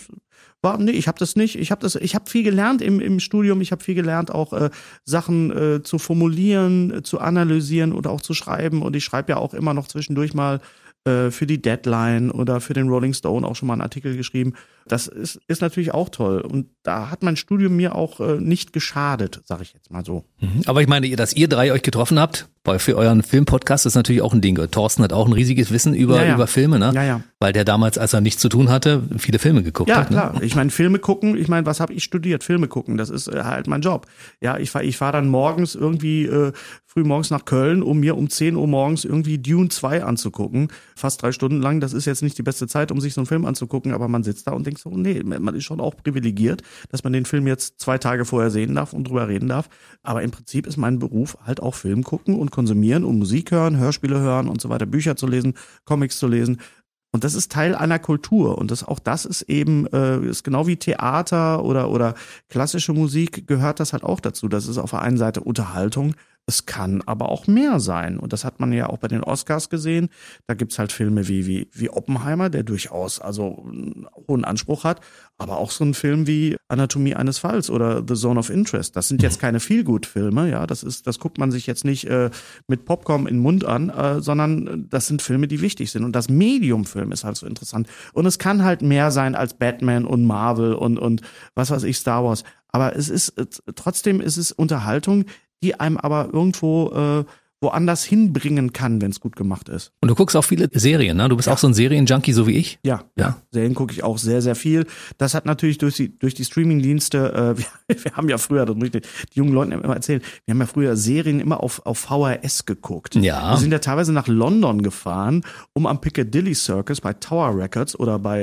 ich habe das nicht. Ich habe viel gelernt im Studium. Ich habe viel gelernt, auch Sachen zu formulieren, zu analysieren oder auch zu schreiben. Und ich schreibe ja auch immer noch zwischendurch mal für die Deadline oder für den Rolling Stone auch schon mal einen Artikel geschrieben. Das ist natürlich auch toll. Und da hat mein Studium mir auch nicht geschadet, sage ich jetzt mal so. Aber ich meine, dass ihr drei euch getroffen habt, für euren Filmpodcast ist natürlich auch ein Ding. Thorsten hat auch ein riesiges Wissen über Filme, ne? Ja. Weil der damals, als er nichts zu tun hatte, viele Filme geguckt hat. Ja, klar. Ne? Ich meine, Filme gucken, was habe ich studiert? Filme gucken, das ist halt mein Job. Ja, ich fahr dann morgens irgendwie früh morgens nach Köln, um mir um 10 Uhr morgens irgendwie Dune 2 anzugucken. Fast 3 Stunden lang. Das ist jetzt nicht die beste Zeit, um sich so einen Film anzugucken, aber man sitzt da und denkt so, nee, man ist schon auch privilegiert, dass man den Film jetzt 2 Tage vorher sehen darf und drüber reden darf. Aber im Prinzip ist mein Beruf halt auch Film gucken und konsumieren und Musik hören, Hörspiele hören und so weiter, Bücher zu lesen, Comics zu lesen. Und das ist Teil einer Kultur und das ist eben, ist genau wie Theater oder klassische Musik gehört das halt auch dazu. Das ist auf der einen Seite Unterhaltung, es kann aber auch mehr sein. Und das hat man ja auch bei den Oscars gesehen. Da gibt's halt Filme wie Oppenheimer, der durchaus also einen hohen Anspruch hat, aber auch so ein Film wie Anatomie eines Falls oder The Zone of Interest. Das sind jetzt keine Feel-Good-Filme, ja. Das guckt man sich jetzt nicht mit Popcorn in den Mund an, sondern das sind Filme, die wichtig sind. Und das Medium-Film ist halt so interessant. Und es kann halt mehr sein als Batman und Marvel und was weiß ich, Star Wars. Aber trotzdem ist es Unterhaltung, die einem aber irgendwo woanders hinbringen kann, wenn es gut gemacht ist. Und du guckst auch viele Serien, ne? Du bist auch so ein Serienjunkie, so wie ich? Ja. Serien gucke ich auch sehr, sehr viel. Das hat natürlich durch die Streamingdienste, wir haben ja früher, das muss ich den jungen Leuten immer erzählen, wir haben ja früher Serien immer auf VHS geguckt. Ja. Wir sind ja teilweise nach London gefahren, um am Piccadilly Circus bei Tower Records oder bei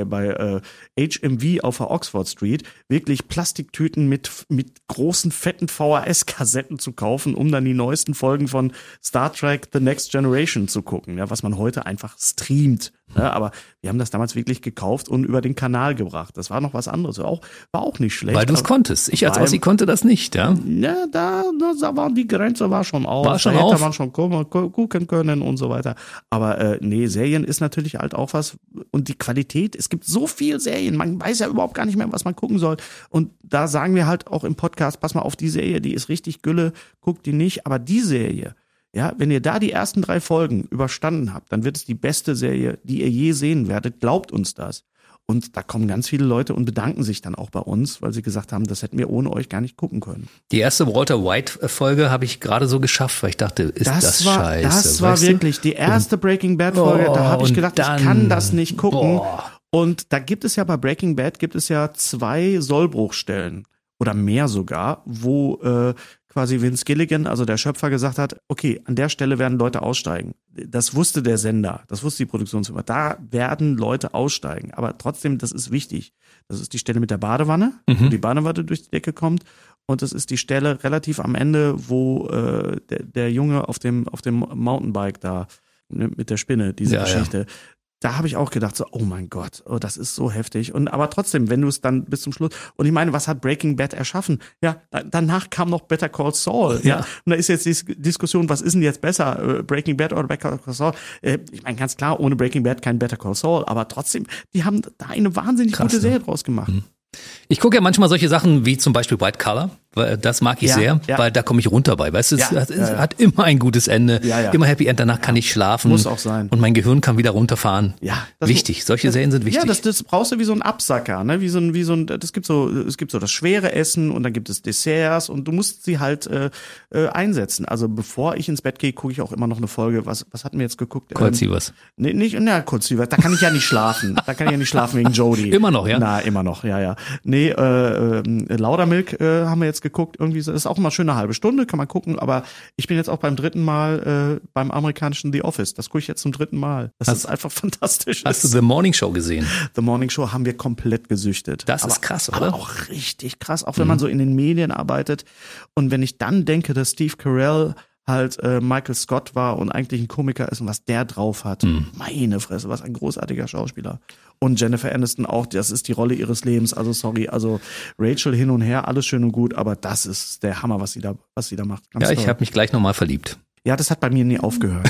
HMV auf der Oxford Street wirklich Plastiktüten mit großen, fetten VHS-Kassetten zu kaufen, um dann die neuesten Folgen von Star Trek The Next Generation zu gucken, ja, was man heute einfach streamt. Ja, aber wir haben das damals wirklich gekauft und über den Kanal gebracht. Das war noch was anderes. War auch nicht schlecht. Weil du es konntest. Ich als Ossi konnte das nicht, ja? Ja, da war die Grenze schon auf. Da hätte man schon gucken können und so weiter. Aber Serien ist natürlich halt auch was. Und die Qualität, es gibt so viel Serien, man weiß ja überhaupt gar nicht mehr, was man gucken soll. Und da sagen wir halt auch im Podcast, pass mal auf, die Serie, die ist richtig Gülle, guckt die nicht. Aber die Serie, ja, wenn ihr da die ersten 3 Folgen überstanden habt, dann wird es die beste Serie, die ihr je sehen werdet. Glaubt uns das. Und da kommen ganz viele Leute und bedanken sich dann auch bei uns, weil sie gesagt haben, das hätten wir ohne euch gar nicht gucken können. Die erste Walter White-Folge habe ich gerade so geschafft, weil ich dachte, ist das scheiße. Das war wirklich die erste Breaking Bad-Folge. Da habe ich gedacht, ich kann das nicht gucken. Und da gibt es ja bei Breaking Bad 2 Sollbruchstellen oder mehr sogar, wo quasi Vince Gilligan, also der Schöpfer, gesagt hat, okay, an der Stelle werden Leute aussteigen. Das wusste der Sender, das wusste die Produktionsfirma. Da werden Leute aussteigen. Aber trotzdem, das ist wichtig. Das ist die Stelle mit der Badewanne, wo die Badewanne durch die Decke kommt. Und das ist die Stelle relativ am Ende, wo der Junge auf dem Mountainbike da mit der Spinne, diese Geschichte. Ja. Da habe ich auch gedacht, so, oh mein Gott, das ist so heftig. Aber trotzdem, wenn du es dann bis zum Schluss, und ich meine, was hat Breaking Bad erschaffen? Ja, danach kam noch Better Call Saul. Ja. Und da ist jetzt die Diskussion, was ist denn jetzt besser, Breaking Bad oder Better Call Saul? Ich meine, ganz klar, ohne Breaking Bad kein Better Call Saul, aber trotzdem, die haben da eine wahnsinnig gute Serie draus gemacht. Ich gucke ja manchmal solche Sachen wie zum Beispiel White Collar, weil das mag ich sehr, weil da komme ich runter bei. Weißt du, es hat immer ein gutes Ende, immer Happy End, danach kann ich schlafen. Muss auch sein. Und mein Gehirn kann wieder runterfahren. Ja. Wichtig, solche Serien sind wichtig. Ja, das brauchst du wie so ein Absacker, ne? Wie so ein, es gibt so das schwere Essen und dann gibt es Desserts und du musst sie halt einsetzen. Also bevor ich ins Bett gehe, gucke ich auch immer noch eine Folge. Was hatten wir jetzt geguckt? Cold Seavers. Cold Seavers. Da kann ich ja nicht schlafen. Wegen Jodie. Immer noch, ja? Na, immer noch, ja. Nee, Laudermilk haben wir jetzt geguckt. Irgendwie das ist auch immer schön eine halbe Stunde, kann man gucken. Aber ich bin jetzt auch beim 3. Mal beim amerikanischen The Office. Das gucke ich jetzt zum 3. Mal. Das ist einfach fantastisch. Hast du The Morning Show gesehen? The Morning Show haben wir komplett gesüchtet. Das ist krass, oder? Aber auch richtig krass, auch wenn man so in den Medien arbeitet. Und wenn ich dann denke, dass Steve Carell halt Michael Scott war und eigentlich ein Komiker ist und was der drauf hat. Meine Fresse, was ein großartiger Schauspieler. Und Jennifer Aniston auch, das ist die Rolle ihres Lebens. Also sorry, also Rachel hin und her, alles schön und gut, aber das ist der Hammer, was sie da macht. Ganz toll. Ich habe mich gleich nochmal verliebt. Ja, das hat bei mir nie aufgehört.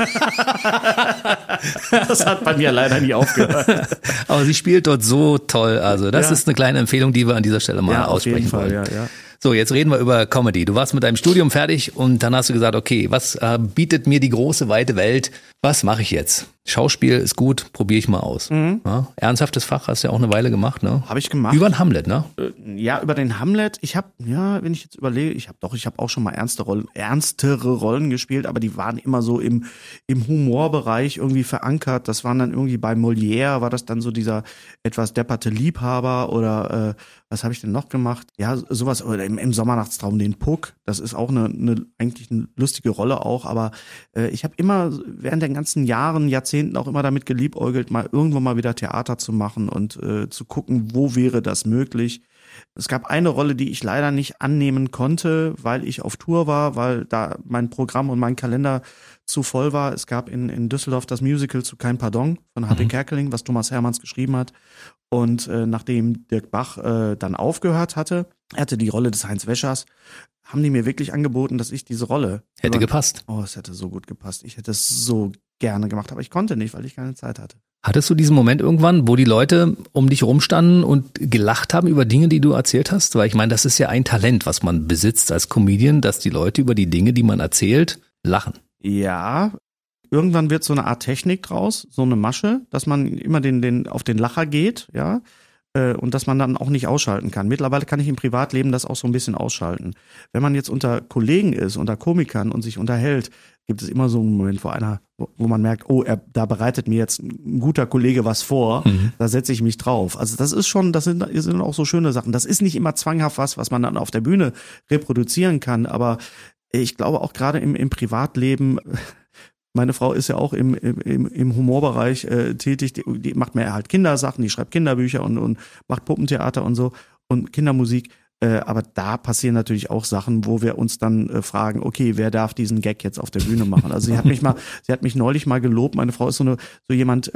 Das hat bei mir leider nie aufgehört. Aber sie spielt dort so toll. Also das ist eine kleine Empfehlung, die wir an dieser Stelle mal aussprechen wollen. Ja. So, jetzt reden wir über Comedy. Du warst mit deinem Studium fertig und dann hast du gesagt, okay, was bietet mir die große, weite Welt? Was mache ich jetzt? Schauspiel ist gut, probiere ich mal aus. Ja, ernsthaftes Fach hast du ja auch eine Weile gemacht, ne? Habe ich gemacht. Über den Hamlet, ne? Ja, über den Hamlet. Ich habe, wenn ich jetzt überlege, ich habe auch schon mal ernstere Rollen gespielt, aber die waren immer so im Humorbereich irgendwie verankert. Das waren dann irgendwie bei Molière, war das dann so dieser etwas depperte Liebhaber oder was habe ich denn noch gemacht? Ja, sowas, oder im Sommernachtstraum den Puck. Das ist auch eigentlich eine lustige Rolle auch, aber ich habe immer während den ganzen Jahrzehnten auch immer damit geliebäugelt, mal irgendwann mal wieder Theater zu machen und zu gucken, wo wäre das möglich. Es gab eine Rolle, die ich leider nicht annehmen konnte, weil ich auf Tour war, weil da mein Programm und mein Kalender zu voll war. Es gab in Düsseldorf das Musical zu Kein Pardon von H.P. Kerkeling, was Thomas Hermanns geschrieben hat. Und nachdem Dirk Bach dann aufgehört hatte, er hatte die Rolle des Heinz Wäschers, haben die mir wirklich angeboten, dass ich diese Rolle... Hätte gepasst. Oh, es hätte so gut gepasst. Ich hätte es so gerne gemacht, aber ich konnte nicht, weil ich keine Zeit hatte. Hattest du diesen Moment irgendwann, wo die Leute um dich rumstanden und gelacht haben über Dinge, die du erzählt hast? Weil ich meine, das ist ja ein Talent, was man besitzt als Comedian, dass die Leute über die Dinge, die man erzählt, lachen. Ja, irgendwann wird so eine Art Technik draus, so eine Masche, dass man immer auf den Lacher geht, ja, und dass man dann auch nicht ausschalten kann. Mittlerweile kann ich im Privatleben das auch so ein bisschen ausschalten. Wenn man jetzt unter Kollegen ist, unter Komikern und sich unterhält, gibt es immer so einen Moment, wo man merkt, oh, da bereitet mir jetzt ein guter Kollege was vor, da setze ich mich drauf. Also das sind auch so schöne Sachen. Das ist nicht immer zwanghaft was man dann auf der Bühne reproduzieren kann, aber ich glaube auch gerade im Privatleben, meine Frau ist ja auch im Humorbereich tätig, die macht mir halt Kindersachen, die schreibt Kinderbücher und macht Puppentheater und so und Kindermusik. Aber da passieren natürlich auch Sachen, wo wir uns dann fragen, okay, wer darf diesen Gag jetzt auf der Bühne machen? Also sie hat mich neulich mal gelobt. Meine Frau ist so jemand,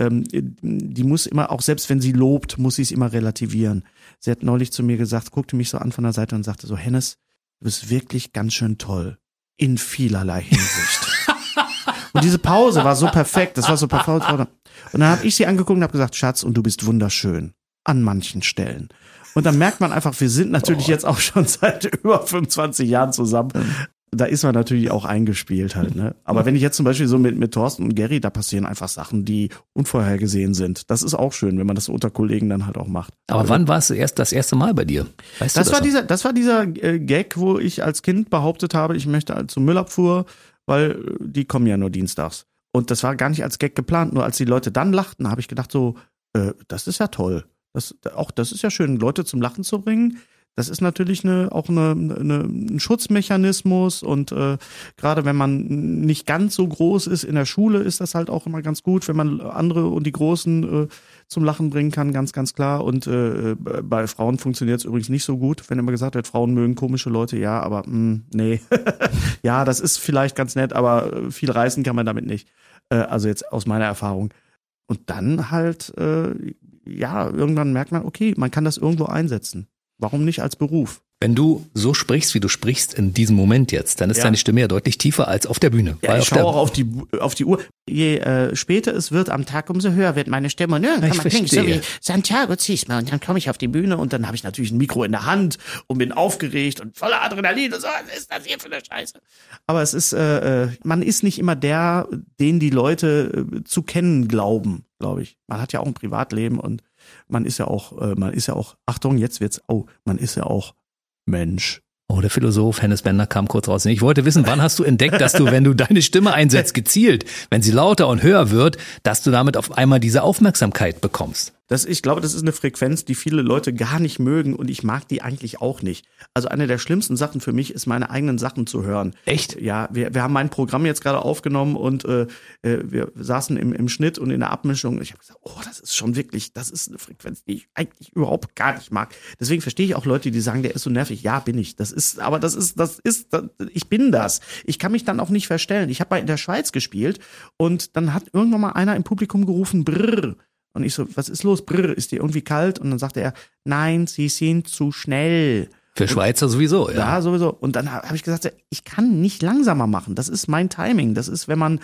die muss immer, auch selbst wenn sie lobt, muss sie es immer relativieren. Sie hat neulich zu mir gesagt, guckte mich so an von der Seite und sagte so, Hennes, du bist wirklich ganz schön toll. In vielerlei Hinsicht. Und diese Pause war so perfekt. Das war so perfekt. Und dann habe ich sie angeguckt und habe gesagt, Schatz, und du bist wunderschön. An manchen Stellen. Und dann merkt man einfach, wir sind natürlich jetzt auch schon seit über 25 Jahren zusammen. Da ist man natürlich auch eingespielt halt, ne? Aber wenn ich jetzt zum Beispiel so mit Thorsten und Gary, da passieren einfach Sachen, die unvorhergesehen sind. Das ist auch schön, wenn man das so unter Kollegen dann halt auch macht. Aber wann war es das erste Mal bei dir? Weißt das war dieser Gag, wo ich als Kind behauptet habe, ich möchte halt zur Müllabfuhr, weil die kommen ja nur dienstags. Und das war gar nicht als Gag geplant, nur als die Leute dann lachten, habe ich gedacht so, das ist ja toll. Das ist ja schön, Leute zum Lachen zu bringen. Das ist natürlich auch ein Schutzmechanismus und gerade wenn man nicht ganz so groß ist in der Schule, ist das halt auch immer ganz gut, wenn man andere und die Großen zum Lachen bringen kann, ganz, ganz klar. Und bei Frauen funktioniert es übrigens nicht so gut, wenn immer gesagt wird, Frauen mögen komische Leute, ja, aber nee. Ja, das ist vielleicht ganz nett, aber viel reißen kann man damit nicht. Also jetzt aus meiner Erfahrung. Und dann halt, irgendwann merkt man, okay, man kann das irgendwo einsetzen. Warum nicht als Beruf? Wenn du so sprichst, wie du sprichst in diesem Moment jetzt, dann ist deine Stimme ja deutlich tiefer als auf der Bühne. Ja, ich schaue auch auf die Uhr. Je später es wird am Tag, umso höher wird meine Stimme. Und dann kann man klingen, so wie Santiago Ziesmer. Und dann komme ich auf die Bühne und dann habe ich natürlich ein Mikro in der Hand und bin aufgeregt und voller Adrenalin und so. Was ist das hier für eine Scheiße? Aber es ist, man ist nicht immer der, den die Leute zu kennen glauben, glaube ich. Man hat ja auch ein Privatleben und man ist ja auch, Achtung, jetzt wird's, man ist ja auch Mensch. Oh, der Philosoph Hennes Bender kam kurz raus. Ich wollte wissen, wann hast du entdeckt, dass du, wenn du deine Stimme einsetzt, gezielt, wenn sie lauter und höher wird, dass du damit auf einmal diese Aufmerksamkeit bekommst? Ich glaube, das ist eine Frequenz, die viele Leute gar nicht mögen und ich mag die eigentlich auch nicht. Also eine der schlimmsten Sachen für mich ist, meine eigenen Sachen zu hören. Echt? Ja, wir haben mein Programm jetzt gerade aufgenommen und wir saßen im Schnitt und in der Abmischung. Ich habe gesagt, das ist schon wirklich, das ist eine Frequenz, die ich eigentlich überhaupt gar nicht mag. Deswegen verstehe ich auch Leute, die sagen, der ist so nervig. Ja, bin ich. Ich bin das. Ich kann mich dann auch nicht verstellen. Ich habe mal in der Schweiz gespielt und dann hat irgendwann mal einer im Publikum gerufen, brrr. Und ich so, was ist los? Brrr, ist dir irgendwie kalt? Und dann sagte er, nein, Sie sind zu schnell. Für Schweizer sowieso, ja. Ja, sowieso. Und dann habe ich gesagt, ich kann nicht langsamer machen. Das ist mein Timing. Das ist, wenn man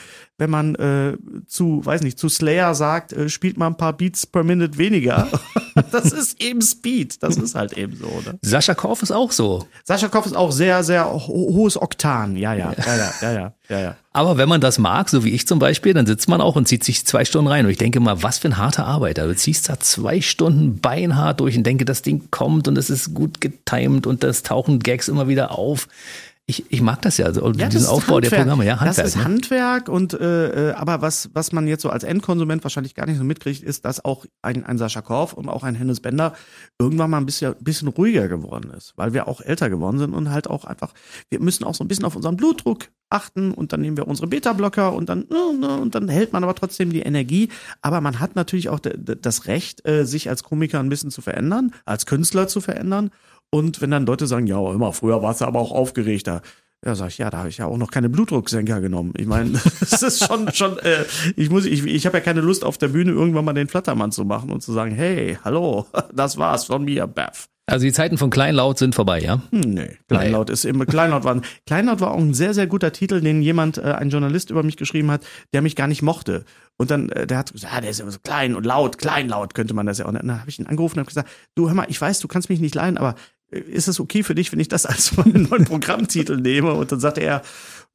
zu Slayer sagt, spielt man ein paar Beats per Minute weniger. Das ist eben Speed. Das ist halt eben so, ne? Sascha Korf ist auch so. Sascha Korf ist auch sehr, sehr hohes Oktan. Ja. Aber wenn man das mag, so wie ich zum Beispiel, dann sitzt man auch und zieht sich 2 Stunden rein. Und ich denke mal, was für ein harter Arbeiter. Du ziehst da 2 Stunden beinhart durch und denke, das Ding kommt und es ist gut getimed und das tauchen Gags immer wieder auf. Ich mag das ja, also diesen Aufbau Handwerk. Der Programme. Ja, Handwerk. Das ist Handwerk und aber was man jetzt so als Endkonsument wahrscheinlich gar nicht so mitkriegt, ist, dass auch ein Sascha Korf und auch ein Hennes Bender irgendwann mal ein bisschen ruhiger geworden ist, weil wir auch älter geworden sind und halt auch einfach, wir müssen auch so ein bisschen auf unseren Blutdruck achten und dann nehmen wir unsere Beta-Blocker und dann hält man aber trotzdem die Energie. Aber man hat natürlich auch das Recht, sich als Komiker ein bisschen zu verändern, als Künstler zu verändern. Und wenn dann Leute sagen, ja, immer früher warst du aber auch aufgeregter. Ja, sag ich, ja, da habe ich ja auch noch keine Blutdrucksenker genommen. Ich meine, das ist schon ich habe ja keine Lust auf der Bühne irgendwann mal den Flattermann zu machen und zu sagen, hey, hallo, das war's von mir, Bev. Also die Zeiten von Kleinlaut sind vorbei, ja? Nee, Kleinlaut war auch ein sehr, sehr guter Titel, den ein Journalist über mich geschrieben hat, der mich gar nicht mochte. Und dann, der hat gesagt, der ist ja so klein und laut, Kleinlaut könnte man das ja auch. Und dann habe ich ihn angerufen und habe gesagt, du, hör mal, ich weiß, du kannst mich nicht leiden, aber ist es okay für dich, wenn ich das als meinen neuen Programmtitel nehme? Und dann sagte er,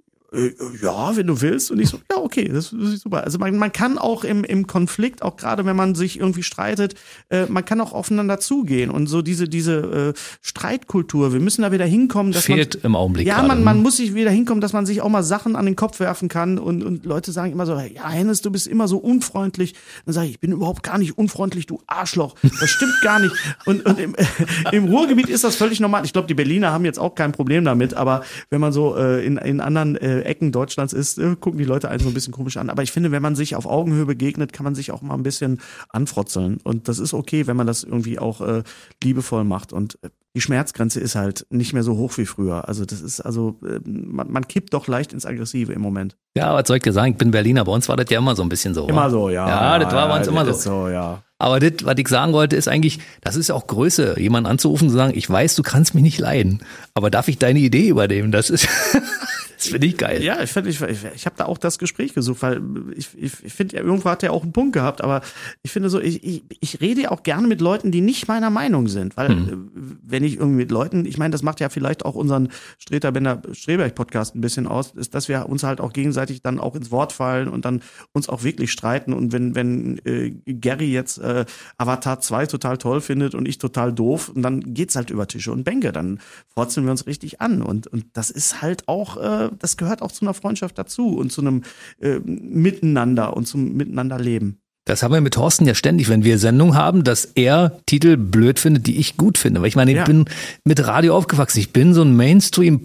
ja, wenn du willst. Und ich so, ja, okay, das ist super. Also man kann auch im Konflikt, auch gerade wenn man sich irgendwie streitet, man kann auch aufeinander zugehen. Und so diese Streitkultur, wir müssen da wieder hinkommen. Dass fehlt im Augenblick. Ja, man muss sich wieder hinkommen, dass man sich auch mal Sachen an den Kopf werfen kann. Und Leute sagen immer so, ja, Hennes, du bist immer so unfreundlich. Dann sage ich bin überhaupt gar nicht unfreundlich, du Arschloch. Das stimmt gar nicht. Und im Ruhrgebiet ist das völlig normal. Ich glaube, die Berliner haben jetzt auch kein Problem damit. Aber wenn man so in anderen Ecken Deutschlands ist, gucken die Leute einen so ein bisschen komisch an. Aber ich finde, wenn man sich auf Augenhöhe begegnet, kann man sich auch mal ein bisschen anfrotzeln. Und das ist okay, wenn man das irgendwie auch liebevoll macht. Und die Schmerzgrenze ist halt nicht mehr so hoch wie früher. Also das ist man kippt doch leicht ins Aggressive im Moment. Ja, aber soll ich dir sagen, ich bin Berliner, bei uns war das ja immer so ein bisschen so. Immer so, ja. Ja, das war bei uns immer so. Ja. Aber das, was ich sagen wollte, ist eigentlich, das ist auch Größe, jemanden anzurufen und zu sagen, ich weiß, du kannst mich nicht leiden, aber darf ich deine Idee übernehmen? Das ist, das finde ich geil. Ja, ich habe da auch das Gespräch gesucht, weil ich finde, irgendwo hat er auch einen Punkt gehabt, aber ich finde so, ich rede ja auch gerne mit Leuten, die nicht meiner Meinung sind, weil wenn ich irgendwie mit Leuten, ich meine, das macht ja vielleicht auch unseren Streberg-Podcast ein bisschen aus, ist, dass wir uns halt auch gegenseitig dann auch ins Wort fallen und dann uns auch wirklich streiten und wenn Gary jetzt Avatar 2 total toll findet und ich total doof und dann geht's halt über Tische und Bänke, dann forzeln wir uns richtig an und das ist halt auch, das gehört auch zu einer Freundschaft dazu und zu einem Miteinander und zum Miteinanderleben. Das haben wir mit Thorsten ja ständig, wenn wir Sendungen haben, dass er Titel blöd findet, die ich gut finde. Weil ich meine, ich bin mit Radio aufgewachsen. Ich bin so ein Mainstream-Pop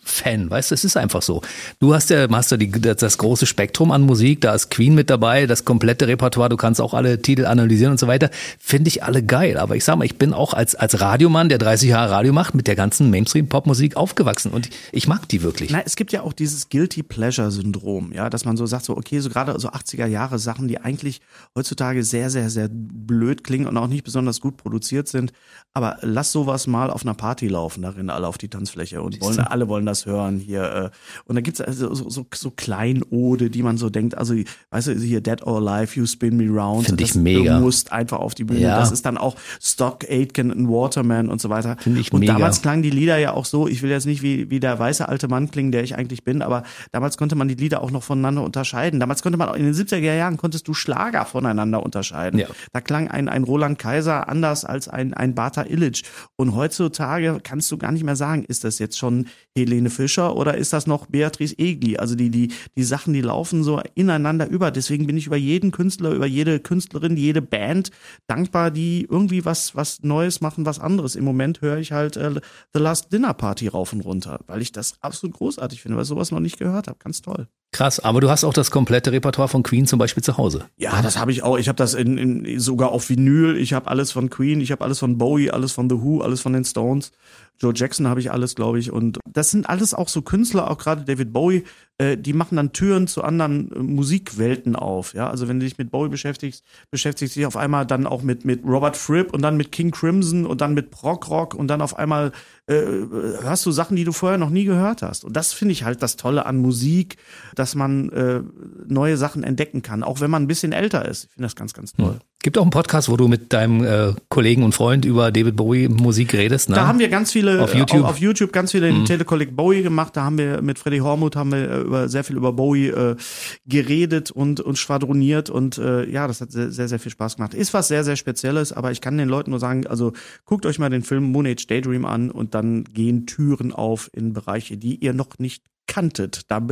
Fan, weißt du, es ist einfach so. Du hast ja das große Spektrum an Musik, da ist Queen mit dabei, das komplette Repertoire, du kannst auch alle Titel analysieren und so weiter. Finde ich alle geil, aber ich sag mal, ich bin auch als Radiomann, der 30 Jahre Radio macht, mit der ganzen Mainstream-Popmusik aufgewachsen und ich mag die wirklich. Na, es gibt ja auch dieses Guilty-Pleasure-Syndrom, ja, dass man so sagt, so okay, so gerade so 80er-Jahre-Sachen, die eigentlich heutzutage sehr, sehr, sehr blöd klingen und auch nicht besonders gut produziert sind, aber lass sowas mal auf einer Party laufen, da rennen alle auf die Tanzfläche und alle wollen das hören hier. Und da gibt's also so Kleinode, die man so denkt, also weißt du, hier Dead or Alive, You Spin Me Round. Finde ich mega. Du musst einfach auf die Bühne. Ja. Das ist dann auch Stock Aitken und Waterman und so weiter. Finde ich und mega. Damals klangen die Lieder ja auch so, ich will jetzt nicht wie der weiße alte Mann klingen, der ich eigentlich bin, aber damals konnte man die Lieder auch noch voneinander unterscheiden. Damals konnte man auch in den 70er Jahren konntest du Schlager voneinander unterscheiden. Ja. Da klang ein Roland Kaiser anders als ein Bata Illich. Und heutzutage kannst du gar nicht mehr sagen, ist das jetzt schon Helene Fischer oder ist das noch Beatrice Egli? Also die Sachen, die laufen so ineinander über. Deswegen bin ich über jeden Künstler, über jede Künstlerin, jede Band dankbar, die irgendwie was Neues machen, was anderes. Im Moment höre ich halt The Last Dinner Party rauf und runter, weil ich das absolut großartig finde, weil ich sowas noch nicht gehört habe. Ganz toll. Krass, aber du hast auch das komplette Repertoire von Queen zum Beispiel zu Hause. Ja, das habe ich auch. Ich habe das sogar auf Vinyl. Ich habe alles von Queen, ich habe alles von Bowie, alles von The Who, alles von den Stones. Joe Jackson habe ich alles, glaube ich. Und das sind alles auch so Künstler, auch gerade David Bowie, die machen dann Türen zu anderen Musikwelten auf. Ja, also wenn du dich mit Bowie beschäftigst dich auf einmal dann auch mit Robert Fripp und dann mit King Crimson und dann mit Prog-Rock und dann auf einmal hörst du Sachen, die du vorher noch nie gehört hast. Und das finde ich halt das Tolle an Musik, dass man neue Sachen entdecken kann, auch wenn man ein bisschen älter ist. Ich finde das ganz, ganz toll. Gibt auch einen Podcast, wo du mit deinem Kollegen und Freund über David Bowie Musik redest, ne? Da haben wir ganz viele auf YouTube ganz viele Telekolleg Bowie gemacht. Da haben wir mit Freddy Hormuth sehr viel über Bowie geredet und schwadroniert und ja, das hat sehr, sehr viel Spaß gemacht. Ist was sehr, sehr Spezielles, aber ich kann den Leuten nur sagen, also guckt euch mal den Film Moon Age Daydream an und dann gehen Türen auf in Bereiche, die ihr noch nicht kanntet. Da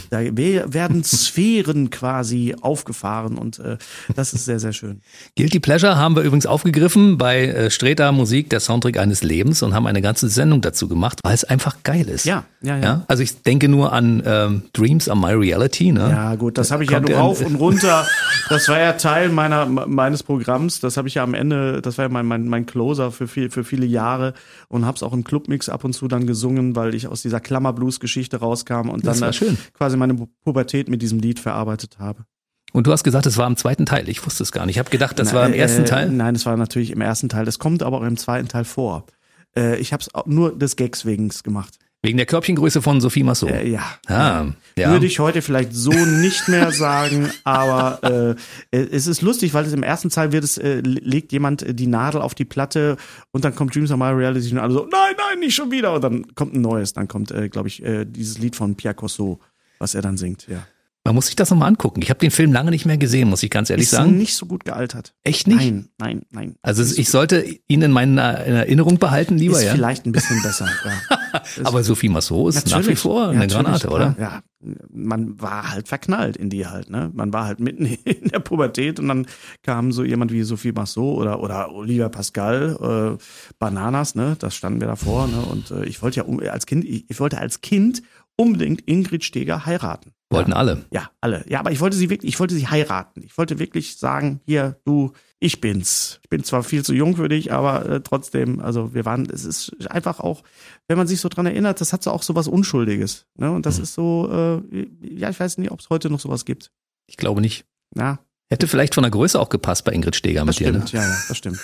werden Sphären quasi aufgefahren und das ist sehr, sehr schön. Guilty Pleasure haben wir übrigens aufgegriffen bei Sträter Musik, der Soundtrack eines Lebens und haben eine ganze Sendung dazu gemacht, weil es einfach geil ist. Ja. Also ich denke nur an Dreams are My Reality. Ne? Ja gut, das habe ich ja nur rauf und runter. Das war ja Teil meines Programms. Das habe ich ja am Ende, das war ja mein Closer für viele Jahre und habe es auch im Clubmix ab und zu dann gesungen, weil ich aus dieser Klammerblues-Geschichte rauskam und dann quasi meine Pubertät mit diesem Lied verarbeitet habe. Und du hast gesagt, es war im zweiten Teil. Ich wusste es gar nicht. Ich habe gedacht, das war im ersten Teil. Nein, es war natürlich im ersten Teil. Das kommt aber auch im zweiten Teil vor. Ich habe es nur des Gags wegen gemacht. Wegen der Körbchengröße von Sophie Massot. Ja. Würde ich heute vielleicht so nicht mehr sagen, aber es ist lustig, weil es im ersten Teil legt jemand die Nadel auf die Platte und dann kommt Dreams of My Reality und alle so, nein, nicht schon wieder. Und dann kommt ein neues, dann kommt, glaube ich, dieses Lied von Pierre Corso, was er dann singt, ja. Man muss sich das nochmal angucken. Ich habe den Film lange nicht mehr gesehen, muss ich ganz ehrlich sagen. Ist nicht so gut gealtert. Echt nicht? Nein. Also ich sollte ihn in meiner Erinnerung behalten, lieber, ist ja? Vielleicht ein bisschen besser, ja. Aber Sophie Massot ist nach wie vor eine Granate, oder? Ja, man war halt verknallt in die halt, ne? Man war halt mitten in der Pubertät und dann kam so jemand wie Sophie Massot oder Olivia Pascal, Bananas, ne? Das standen wir davor, ne? Und ich wollte ja als Kind unbedingt Ingrid Steeger heiraten. Wollten alle. Ja, alle. Ja, aber ich wollte sie heiraten. Ich wollte wirklich sagen, hier, du, ich bin's. Ich bin zwar viel zu jung für dich, aber trotzdem, also es ist einfach auch, wenn man sich so dran erinnert, das hat so auch so was Unschuldiges. Ne? Und das ist so, ja, ich weiß nicht, ob es heute noch sowas gibt. Ich glaube nicht. Ja. Hätte vielleicht von der Größe auch gepasst bei Ingrid Steeger mit dir. Das stimmt, ja, das stimmt.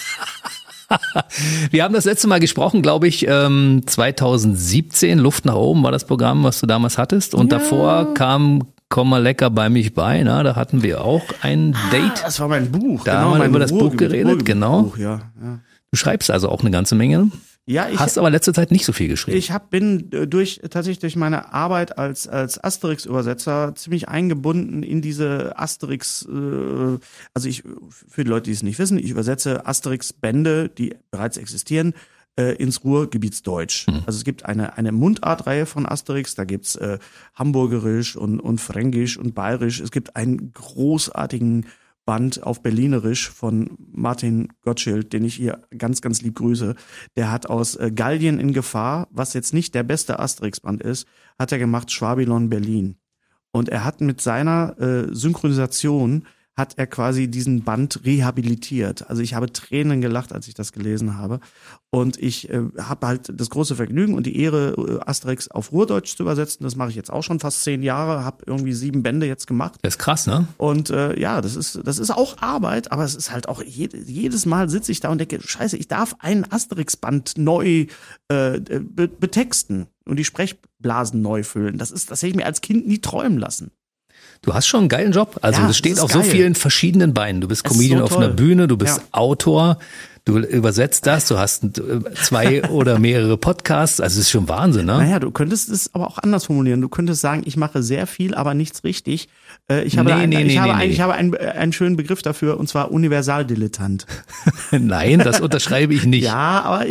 Wir haben das letzte Mal gesprochen, glaube ich, 2017, Luft nach oben war das Programm, was du damals hattest. Und davor kam Komm mal lecker bei mich bei, na, da hatten wir auch ein Date. Das war mein Buch. Da haben wir über das Buch geredet, genau. Buch, ja. Du schreibst also auch eine ganze Menge. Ja, hast aber letzte Zeit nicht so viel geschrieben. Ich bin tatsächlich durch meine Arbeit als Asterix-Übersetzer ziemlich eingebunden in diese Asterix, also für die Leute, die es nicht wissen, ich übersetze Asterix-Bände, die bereits existieren, ins Ruhrgebietsdeutsch. Also es gibt eine Mundartreihe von Asterix, da gibt's Hamburgerisch und Fränkisch und Bayerisch. Es gibt einen großartigen Band auf Berlinerisch von Martin Gottschild, den ich hier ganz, ganz lieb grüße. Der hat aus Gallien in Gefahr, was jetzt nicht der beste Asterix-Band ist, hat er gemacht Schwabilon Berlin. Und er hat mit seiner Synchronisation hat er quasi diesen Band rehabilitiert. Also ich habe Tränen gelacht, als ich das gelesen habe. Und ich habe halt das große Vergnügen und die Ehre, Asterix auf Ruhrdeutsch zu übersetzen. Das mache ich jetzt auch schon fast 10 Jahre, habe irgendwie 7 Bände jetzt gemacht. Das ist krass, ne? Und ja, das ist auch Arbeit, aber es ist halt auch jedes Mal sitze ich da und denke, scheiße, ich darf einen Asterix-Band neu betexten und die Sprechblasen neu füllen. Das hätte ich mir als Kind nie träumen lassen. Du hast schon einen geilen Job. Also das steht auf geil. So vielen verschiedenen Beinen. Du bist Comedian so auf einer Bühne, du bist Autor, du übersetzt das, du hast 2 oder mehrere Podcasts. Also das ist schon Wahnsinn, ne? Naja, du könntest es aber auch anders formulieren. Du könntest sagen, ich mache sehr viel, aber nichts richtig. Ich habe einen schönen Begriff dafür, und zwar Universaldilettant. Nein, das unterschreibe ich nicht. Ja, aber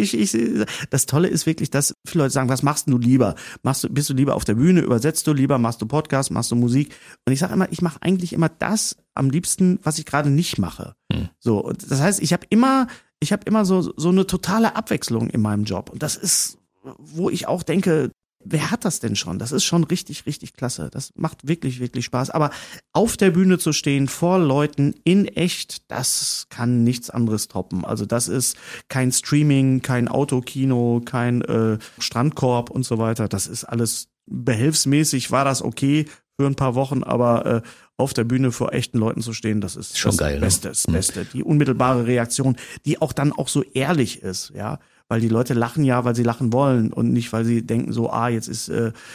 das Tolle ist wirklich, dass viele Leute sagen, was machst du lieber? Bist du lieber auf der Bühne, übersetzt du lieber, machst du Podcast, machst du Musik? Und ich sage immer, ich mache eigentlich immer das am liebsten, was ich gerade nicht mache. So, und das heißt, ich habe immer so eine totale Abwechslung in meinem Job. Und das ist, wo ich auch denke, wer hat das denn schon? Das ist schon richtig, richtig klasse. Das macht wirklich, wirklich Spaß. Aber auf der Bühne zu stehen, vor Leuten, in echt, das kann nichts anderes toppen. Also das ist kein Streaming, kein Autokino, kein Strandkorb und so weiter. Das ist alles behelfsmäßig, war das okay für ein paar Wochen, aber auf der Bühne vor echten Leuten zu stehen, das ist schon das geil, Beste, das Beste. Die unmittelbare Reaktion, die auch dann auch so ehrlich ist, ja. Weil die Leute lachen ja, weil sie lachen wollen und nicht, weil sie denken so, jetzt ist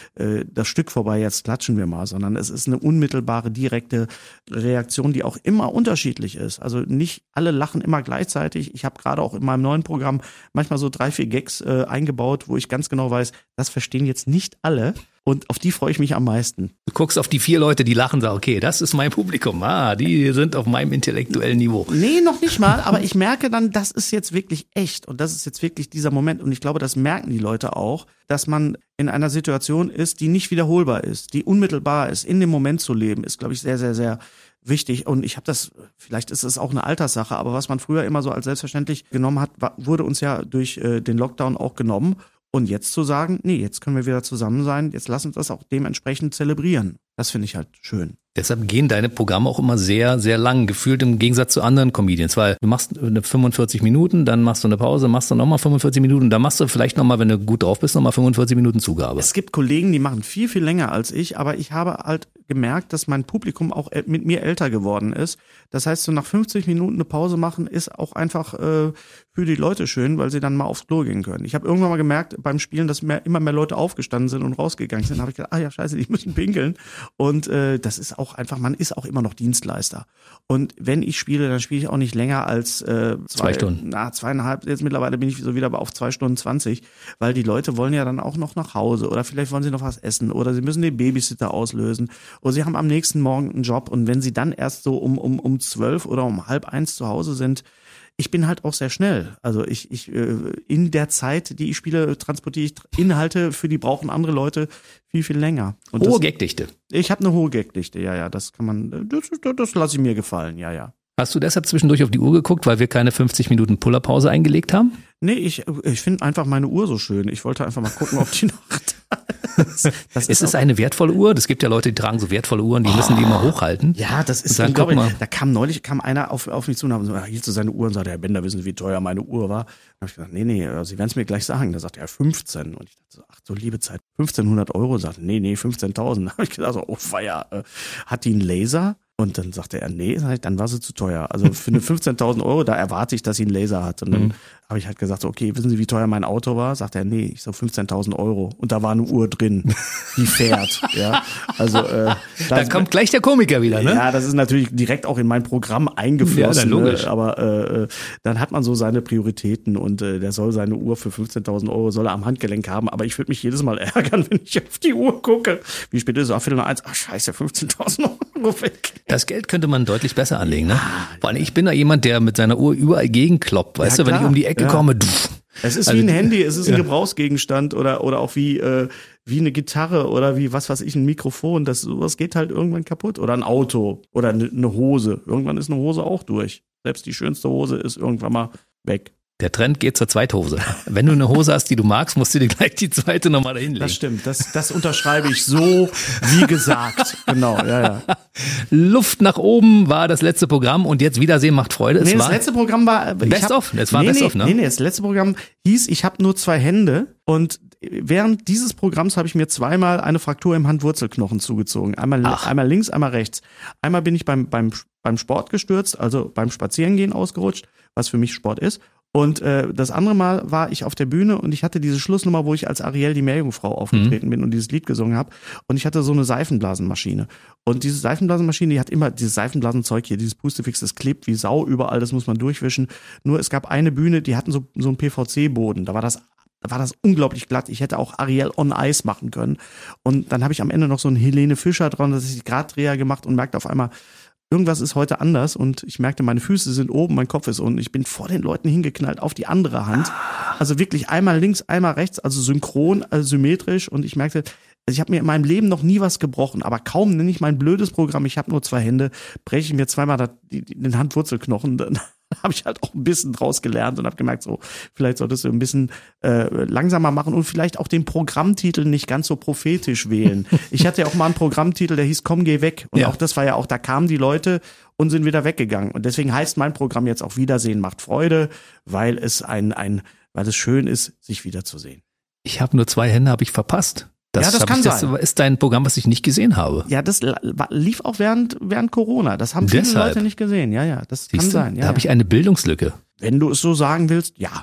das Stück vorbei, jetzt klatschen wir mal, sondern es ist eine unmittelbare, direkte Reaktion, die auch immer unterschiedlich ist. Also nicht alle lachen immer gleichzeitig. Ich habe gerade auch in meinem neuen Programm manchmal so 3, 4 Gags eingebaut, wo ich ganz genau weiß, das verstehen jetzt nicht alle. Und auf die freue ich mich am meisten. Du guckst auf die 4 Leute, die lachen, sagst, okay, das ist mein Publikum. Die sind auf meinem intellektuellen Niveau. Nee, noch nicht mal, aber ich merke dann, das ist jetzt wirklich echt und das ist jetzt wirklich dieser Moment. Und ich glaube, das merken die Leute auch, dass man in einer Situation ist, die nicht wiederholbar ist, die unmittelbar ist. In dem Moment zu leben, ist, glaube ich, sehr, sehr, sehr wichtig. Und ich habe das, vielleicht ist es auch eine Alterssache, aber was man früher immer so als selbstverständlich genommen hat, wurde uns ja durch den Lockdown auch genommen. Und jetzt zu sagen, nee, jetzt können wir wieder zusammen sein, jetzt lass uns das auch dementsprechend zelebrieren. Das finde ich halt schön. Deshalb gehen deine Programme auch immer sehr, sehr lang, gefühlt im Gegensatz zu anderen Comedians, weil du machst 45 Minuten, dann machst du eine Pause, machst dann nochmal 45 Minuten, dann machst du vielleicht nochmal, wenn du gut drauf bist, nochmal 45 Minuten Zugabe. Es gibt Kollegen, die machen viel, viel länger als ich, aber ich habe halt gemerkt, dass mein Publikum auch mit mir älter geworden ist. Das heißt, so nach 50 Minuten eine Pause machen ist auch einfach für die Leute schön, weil sie dann mal aufs Klo gehen können. Ich habe irgendwann mal gemerkt beim Spielen, dass immer mehr Leute aufgestanden sind und rausgegangen sind. Da habe ich gedacht, ja scheiße, die müssen pinkeln. Und das ist auch einfach, man ist auch immer noch Dienstleister. Und wenn ich spiele, dann spiele ich auch nicht länger als 2 Stunden. 2,5. Jetzt mittlerweile bin ich so wieder auf 2 Stunden 20, weil die Leute wollen ja dann auch noch nach Hause oder vielleicht wollen sie noch was essen oder sie müssen den Babysitter auslösen oder sie haben am nächsten Morgen einen Job und wenn sie dann erst so um 12 oder um 12:30 zu Hause sind, ich bin halt auch sehr schnell. Also ich in der Zeit, die ich spiele, transportiere ich Inhalte, für die brauchen andere Leute viel, viel länger. Und hohe Gagdichte. Ich habe eine hohe Gagdichte, ja. Das kann man, das lasse ich mir gefallen, ja. Hast du deshalb zwischendurch auf die Uhr geguckt, weil wir keine 50 Minuten Pullerpause eingelegt haben? Nee, ich finde einfach meine Uhr so schön. Ich wollte einfach mal gucken, ob die noch Es ist eine wertvolle Uhr. Es gibt ja Leute, die tragen so wertvolle Uhren, die müssen die immer hochhalten. Ja, das ist unglaublich. Da kam einer auf mich zu und hat so, hielt so seine Uhr und sagte, Herr Bender, wissen Sie, wie teuer meine Uhr war? Da habe ich gesagt, nee, Sie werden es mir gleich sagen. Da sagte er 15. Und ich dachte so, ach so liebe Zeit, 1.500 Euro. Sagte, nee, 15.000. Da habe ich gedacht, so, oh feier, hat die einen Laser? Und dann sagte er, nee, dann war sie zu teuer. Also für eine 15.000 Euro, da erwarte ich, dass sie einen Laser hat. Und dann habe ich halt gesagt, okay, wissen Sie, wie teuer mein Auto war? Sagt er, nee, ich so 15.000 Euro. Und da war eine Uhr drin, die fährt. Ja, also da kommt gleich der Komiker wieder, ne? Ja, das ist natürlich direkt auch in mein Programm eingeflossen. Ja, dann logisch. Aber dann hat man so seine Prioritäten und der soll seine Uhr für 15.000 Euro soll er am Handgelenk haben. Aber ich würde mich jedes Mal ärgern, wenn ich auf die Uhr gucke. Wie spät ist es? 1:45. Ach scheiße, 15.000 Euro weg. Das Geld könnte man deutlich besser anlegen, ne? Vor allem, ich bin da jemand, der mit seiner Uhr überall gegenkloppt, weißt du, wenn ich um die Ecke komme, Es ist wie ein Handy, es ist ein Gebrauchsgegenstand oder auch wie eine Gitarre oder wie, was weiß ich, ein Mikrofon. Sowas geht halt irgendwann kaputt. Oder ein Auto oder eine Hose. Irgendwann ist eine Hose auch durch. Selbst die schönste Hose ist irgendwann mal weg. Der Trend geht zur Zweithose. Wenn du eine Hose hast, die du magst, musst du dir gleich die zweite nochmal dahin legen. Das stimmt, das unterschreibe ich so, wie gesagt. Genau, ja. Luft nach oben war das letzte Programm und jetzt Wiedersehen macht Freude. Das letzte Programm war Best of, ne? Nee, das letzte Programm hieß, ich habe nur 2 Hände und während dieses Programms habe ich mir zweimal eine Fraktur im Handwurzelknochen zugezogen. Einmal links, einmal rechts. Einmal bin ich beim Sport gestürzt, also beim Spazierengehen ausgerutscht, was für mich Sport ist. Und das andere Mal war ich auf der Bühne und ich hatte diese Schlussnummer, wo ich als Ariel die Meerjungfrau aufgetreten bin und dieses Lied gesungen habe. Und ich hatte so eine Seifenblasenmaschine. Und diese Seifenblasenmaschine, die hat immer dieses Seifenblasenzeug hier, dieses Pustefix, das klebt wie Sau überall, das muss man durchwischen. Nur es gab eine Bühne, die hatten so einen PVC-Boden. Da war das unglaublich glatt. Ich hätte auch Ariel on Ice machen können. Und dann habe ich am Ende noch so einen Helene Fischer dran, dass ich die Graddreher gemacht und merkte auf einmal, irgendwas ist heute anders und ich merkte, meine Füße sind oben, mein Kopf ist unten. Ich bin vor den Leuten hingeknallt auf die andere Hand. Also wirklich einmal links, einmal rechts, also synchron, also symmetrisch. Und ich merkte, ich habe mir in meinem Leben noch nie was gebrochen, aber kaum nenne ich mein blödes Programm, ich habe nur 2 Hände, breche ich mir zweimal den Handwurzelknochen, dann habe ich halt auch ein bisschen draus gelernt und habe gemerkt, so vielleicht solltest du ein bisschen langsamer machen und vielleicht auch den Programmtitel nicht ganz so prophetisch wählen. Ich hatte ja auch mal einen Programmtitel, der hieß Komm, geh weg. Und auch das war ja auch, da kamen die Leute und sind wieder weggegangen. Und deswegen heißt mein Programm jetzt auch Wiedersehen macht Freude, weil es weil es schön ist, sich wiederzusehen. Ich habe nur 2 Hände, habe ich verpasst. Das kann sein. Das ist dein Programm, was ich nicht gesehen habe. Ja, das lief auch während Corona. Das haben viele Leute nicht gesehen. Ja, das kann sein. Ja, da habe ich eine Bildungslücke. Wenn du es so sagen willst, ja.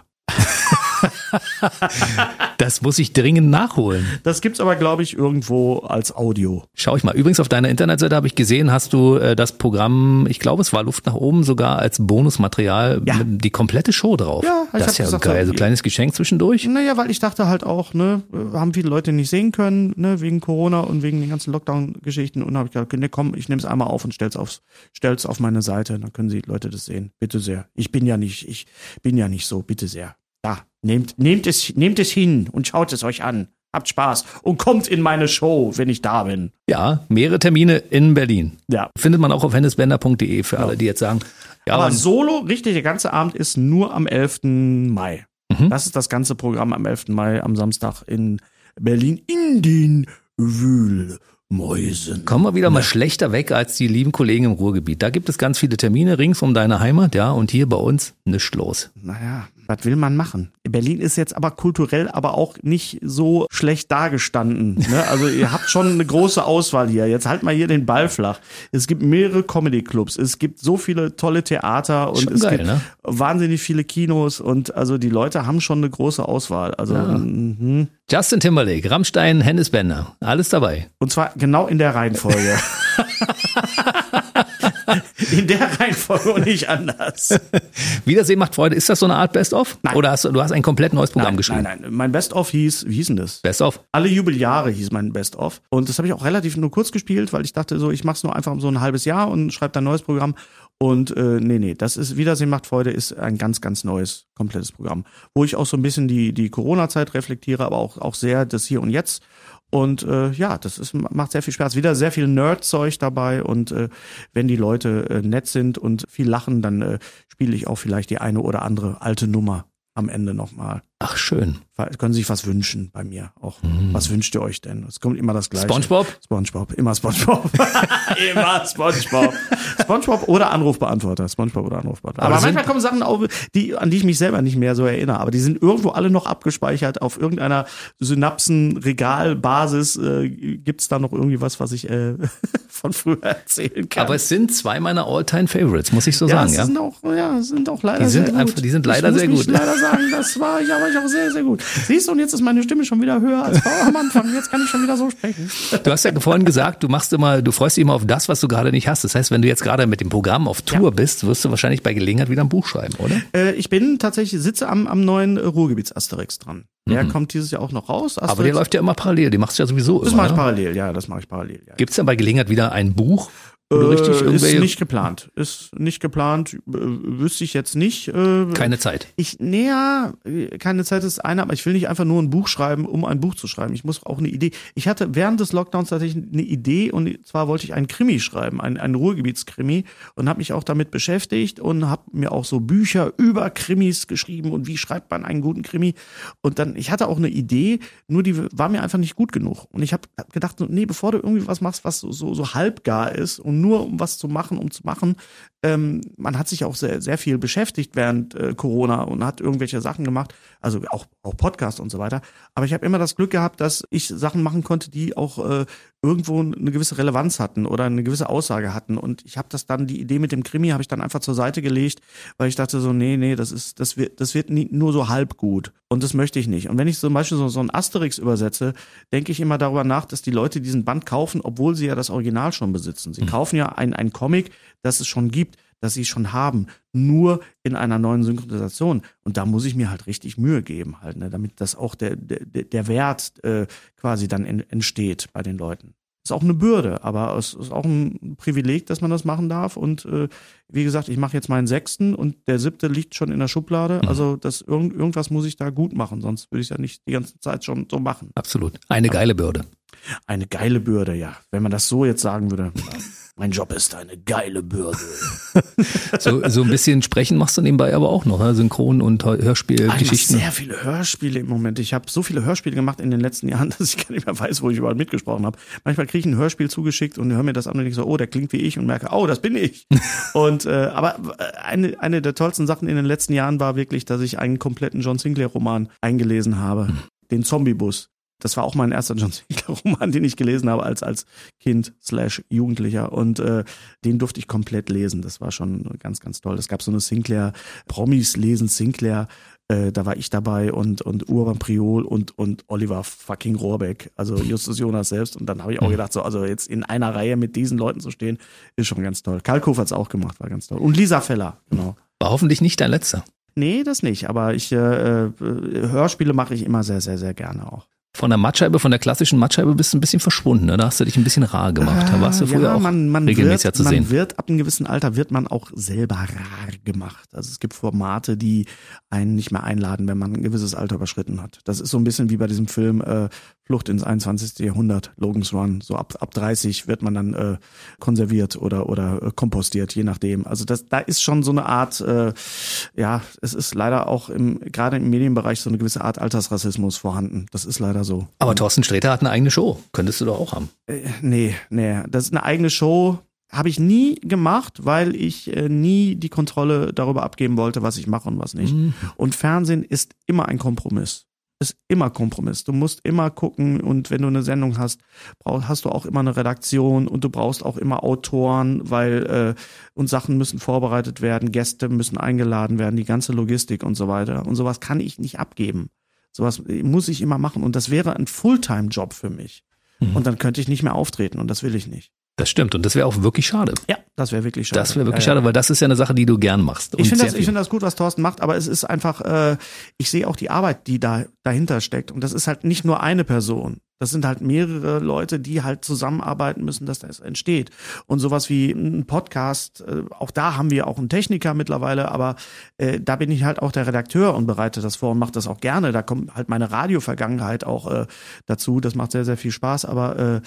Das muss ich dringend nachholen. Das gibt's aber, glaube ich, irgendwo als Audio. Schau ich mal. Übrigens auf deiner Internetseite habe ich gesehen, hast du das Programm, ich glaube, es war Luft nach oben, sogar als Bonusmaterial die komplette Show drauf. Ja, das ist ja gesagt, geil. So ein kleines Geschenk zwischendurch. Naja, weil ich dachte halt auch, haben viele Leute nicht sehen können, wegen Corona und wegen den ganzen Lockdown-Geschichten. Und habe ich gedacht, komm, ich nehme es einmal auf und stell's auf meine Seite. Dann können die Leute das sehen. Bitte sehr. Ich bin ja nicht so, bitte sehr. Ja, nehmt es hin und schaut es euch an. Habt Spaß und kommt in meine Show, wenn ich da bin. Ja, mehrere Termine in Berlin. Ja. Findet man auch auf hennesbender.de für alle, die jetzt sagen. Ja, aber Solo, richtig, der ganze Abend ist nur am 11. Mai. Das ist das ganze Programm am 11. Mai, am Samstag in Berlin in den Wühlmäusen. Kommen wir wieder mal schlechter weg als die lieben Kollegen im Ruhrgebiet. Da gibt es ganz viele Termine rings um deine Heimat, ja, und hier bei uns nichts los. Naja, was will man machen? Berlin ist jetzt aber kulturell aber auch nicht so schlecht dargestanden. Ne? Also ihr habt schon eine große Auswahl hier. Jetzt halt mal hier den Ball flach. Es gibt mehrere Comedy-Clubs, es gibt so viele tolle Theater und es gibt wahnsinnig viele Kinos und also die Leute haben schon eine große Auswahl. Also Justin Timberlake, Rammstein, Hennes Bender, alles dabei. Und zwar genau in der Reihenfolge. In der Reihenfolge und nicht anders. Wiedersehen macht Freude. Ist das so eine Art Best-of? Nein. Oder du hast ein komplett neues Programm geschrieben? Nein. Mein Best-of wie hieß denn das? Best-of? Alle Jubeljahre hieß mein Best-of. Und das habe ich auch relativ nur kurz gespielt, weil ich dachte so, ich mache es nur einfach so ein halbes Jahr und schreibe dann ein neues Programm. Und nee, das ist Wiedersehen macht Freude ist ein ganz, ganz neues, komplettes Programm. Wo ich auch so ein bisschen die Corona-Zeit reflektiere, aber auch sehr das Hier und Jetzt. Und macht sehr viel Spaß. Wieder sehr viel Nerd-Zeug dabei und wenn die Leute nett sind und viel lachen, dann spiele ich auch vielleicht die eine oder andere alte Nummer am Ende nochmal. Ach, schön. Können Sie sich was wünschen bei mir auch. Was wünscht ihr euch denn? Es kommt immer das Gleiche. SpongeBob, immer SpongeBob. Immer SpongeBob. SpongeBob oder Anrufbeantworter. Aber manchmal kommen Sachen, an die ich mich selber nicht mehr so erinnere. Aber die sind irgendwo alle noch abgespeichert auf irgendeiner Synapsen-Regalbasis. Gibt's da noch irgendwie was ich von früher erzählen kann? Aber es sind 2 meiner All-Time-Favorites, muss ich so sagen. Ja, sind auch leider sehr gut. Die sind leider sehr gut. Ich muss leider sagen, das war ich auch sehr, sehr gut. Siehst du, und jetzt ist meine Stimme schon wieder höher als am Anfang. Jetzt kann ich schon wieder so sprechen. Du hast ja vorhin gesagt, du freust dich immer auf das, was du gerade nicht hast. Das heißt, wenn du jetzt gerade mit dem Programm auf Tour bist, wirst du wahrscheinlich bei Gelegenheit wieder ein Buch schreiben, oder? Ich sitze am neuen Ruhrgebiets-Asterix dran. Der kommt dieses Jahr auch noch raus. Aber der läuft ja immer parallel, den machst du ja sowieso das immer. Das mache ich parallel. Ja. Gibt's denn bei Gelegenheit wieder ein Buch? Ist nicht geplant. Wüsste ich jetzt nicht. Keine Zeit. Keine Zeit ist eine, aber ich will nicht einfach nur ein Buch schreiben, um ein Buch zu schreiben. Ich muss auch eine Idee. Ich hatte während des Lockdowns tatsächlich eine Idee und zwar wollte ich einen Krimi schreiben, einen Ruhrgebietskrimi und habe mich auch damit beschäftigt und habe mir auch so Bücher über Krimis geschrieben und wie schreibt man einen guten Krimi. Und dann, ich hatte auch eine Idee, nur die war mir einfach nicht gut genug. Und ich habe gedacht, nee, bevor du irgendwie was machst, was so halbgar ist und nur um was zu machen, man hat sich auch sehr, sehr viel beschäftigt während Corona und hat irgendwelche Sachen gemacht, also auch Podcast und so weiter. Aber ich habe immer das Glück gehabt, dass ich Sachen machen konnte, die auch irgendwo eine gewisse Relevanz hatten oder eine gewisse Aussage hatten. Und ich habe die Idee mit dem Krimi habe ich dann einfach zur Seite gelegt, weil ich dachte so, nee, das wird nie, nur so halb gut. Und das möchte ich nicht. Und wenn ich zum Beispiel so ein Asterix übersetze, denke ich immer darüber nach, dass die Leute diesen Band kaufen, obwohl sie ja das Original schon besitzen. Sie kaufen ja ein Comic, das es schon gibt, das sie schon haben, nur in einer neuen Synchronisation. Und da muss ich mir halt richtig Mühe geben, halt, ne, damit das auch der Wert quasi dann entsteht bei den Leuten. Ist auch eine Bürde, aber es ist auch ein Privileg, dass man das machen darf. Und wie gesagt, ich mache jetzt meinen 6. und der 7. liegt schon in der Schublade. Also irgendwas muss ich da gut machen, sonst würde ich es ja nicht die ganze Zeit schon so machen. Absolut. Eine geile Bürde. Eine geile Bürde, ja. Wenn man das so jetzt sagen würde. Mein Job ist eine geile Bürde. So ein bisschen sprechen machst du nebenbei aber auch noch, ne? Synchron- und Hörspielgeschichten. Sehr viele Hörspiele im Moment. Ich habe so viele Hörspiele gemacht in den letzten Jahren, dass ich gar nicht mehr weiß, wo ich überall mitgesprochen habe. Manchmal kriege ich ein Hörspiel zugeschickt und höre mir das an und denke so, oh, der klingt wie ich und merke, oh, das bin ich. Und aber eine der tollsten Sachen in den letzten Jahren war wirklich, dass ich einen kompletten John Sinclair-Roman eingelesen habe. Den Zombiebus. Das war auch mein erster John Sinclair-Roman, den ich gelesen habe als Kind/Jugendlicher und den durfte ich komplett lesen. Das war schon ganz, ganz toll. Es gab so eine Sinclair, Promis lesen Sinclair, da war ich dabei und Urban Priol und Oliver fucking Rohrbeck, also Justus Jonas selbst. Und dann habe ich auch gedacht, so, also jetzt in einer Reihe mit diesen Leuten zu stehen, ist schon ganz toll. Kalkofe hat's auch gemacht, war ganz toll. Und Lisa Feller, genau. War hoffentlich nicht dein letzter. Nee, das nicht, aber Hörspiele mache ich immer sehr, sehr, sehr gerne auch. Von der klassischen Mattscheibe bist du ein bisschen verschwunden, ne? Da hast du dich ein bisschen rar gemacht. Da warst du früher auch regelmäßig zu sehen. Ab einem gewissen Alter wird man auch selber rar gemacht. Also es gibt Formate, die einen nicht mehr einladen, wenn man ein gewisses Alter überschritten hat. Das ist so ein bisschen wie bei diesem Film Flucht ins 21. Jahrhundert, Logan's Run. So ab 30 wird man dann konserviert oder kompostiert, je nachdem. Also da ist schon so eine Art, es ist leider auch gerade im Medienbereich so eine gewisse Art Altersrassismus vorhanden. Das ist leider so. Aber Thorsten Sträter hat eine eigene Show. Könntest du doch auch haben. Nee. Das ist eine eigene Show. Habe ich nie gemacht, weil ich nie die Kontrolle darüber abgeben wollte, was ich mache und was nicht. Und Fernsehen ist immer ein Kompromiss. Ist immer Kompromiss. Du musst immer gucken und wenn du eine Sendung hast, hast du auch immer eine Redaktion und du brauchst auch immer Autoren, weil und Sachen müssen vorbereitet werden, Gäste müssen eingeladen werden, die ganze Logistik und so weiter. Und sowas kann ich nicht abgeben. Sowas muss ich immer machen und das wäre ein Fulltime-Job für mich. Und dann könnte ich nicht mehr auftreten und das will ich nicht. Das stimmt und das wäre auch wirklich schade. Ja, das wäre wirklich schade. Das wäre wirklich schade, weil das ist ja eine Sache, die du gern machst. Ich finde das gut, was Thorsten macht, aber es ist einfach, ich sehe auch die Arbeit, die dahinter steckt und das ist halt nicht nur eine Person. Das sind halt mehrere Leute, die halt zusammenarbeiten müssen, dass das entsteht. Und sowas wie ein Podcast, auch da haben wir auch einen Techniker mittlerweile, aber da bin ich halt auch der Redakteur und bereite das vor und mache das auch gerne. Da kommt halt meine Radio-Vergangenheit auch dazu. Das macht sehr, sehr viel Spaß, aber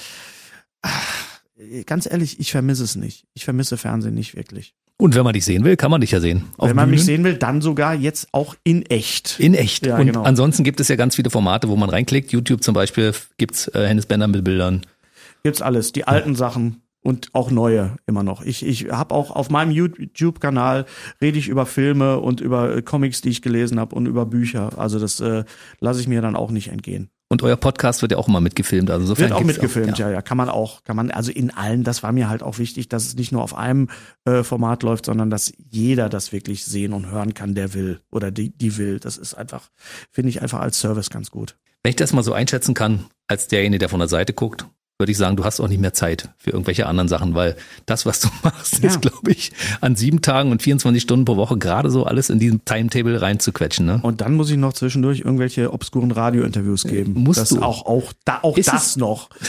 ganz ehrlich, ich vermisse es nicht. Ich vermisse Fernsehen nicht wirklich. Und wenn man dich sehen will, kann man dich ja sehen. Wenn man mich sehen will, dann sogar jetzt auch in echt. In echt. Ja, und genau. Ansonsten gibt es ja ganz viele Formate, wo man reinklickt. YouTube zum Beispiel gibt's Hennes Bender mit Bildern. Gibt's alles. Die alten Sachen und auch neue immer noch. Ich habe auch auf meinem YouTube-Kanal rede ich über Filme und über Comics, die ich gelesen habe und über Bücher. Also das lasse ich mir dann auch nicht entgehen. Und euer Podcast wird ja auch immer mitgefilmt. Also insofern wird auch mitgefilmt, ja. Kann man, also in allen, das war mir halt auch wichtig, dass es nicht nur auf einem Format läuft, sondern dass jeder das wirklich sehen und hören kann, der will oder die will. Das ist einfach, finde ich einfach als Service ganz gut. Wenn ich das mal so einschätzen kann, als derjenige, der von der Seite guckt, würde ich sagen, du hast auch nicht mehr Zeit für irgendwelche anderen Sachen, weil das, was du machst, ist, glaube ich, an 7 Tagen und 24 Stunden pro Woche gerade so alles in diesem Timetable reinzuquetschen. Ne? Und dann muss ich noch zwischendurch irgendwelche obskuren Radiointerviews geben. Musst du. Auch das noch.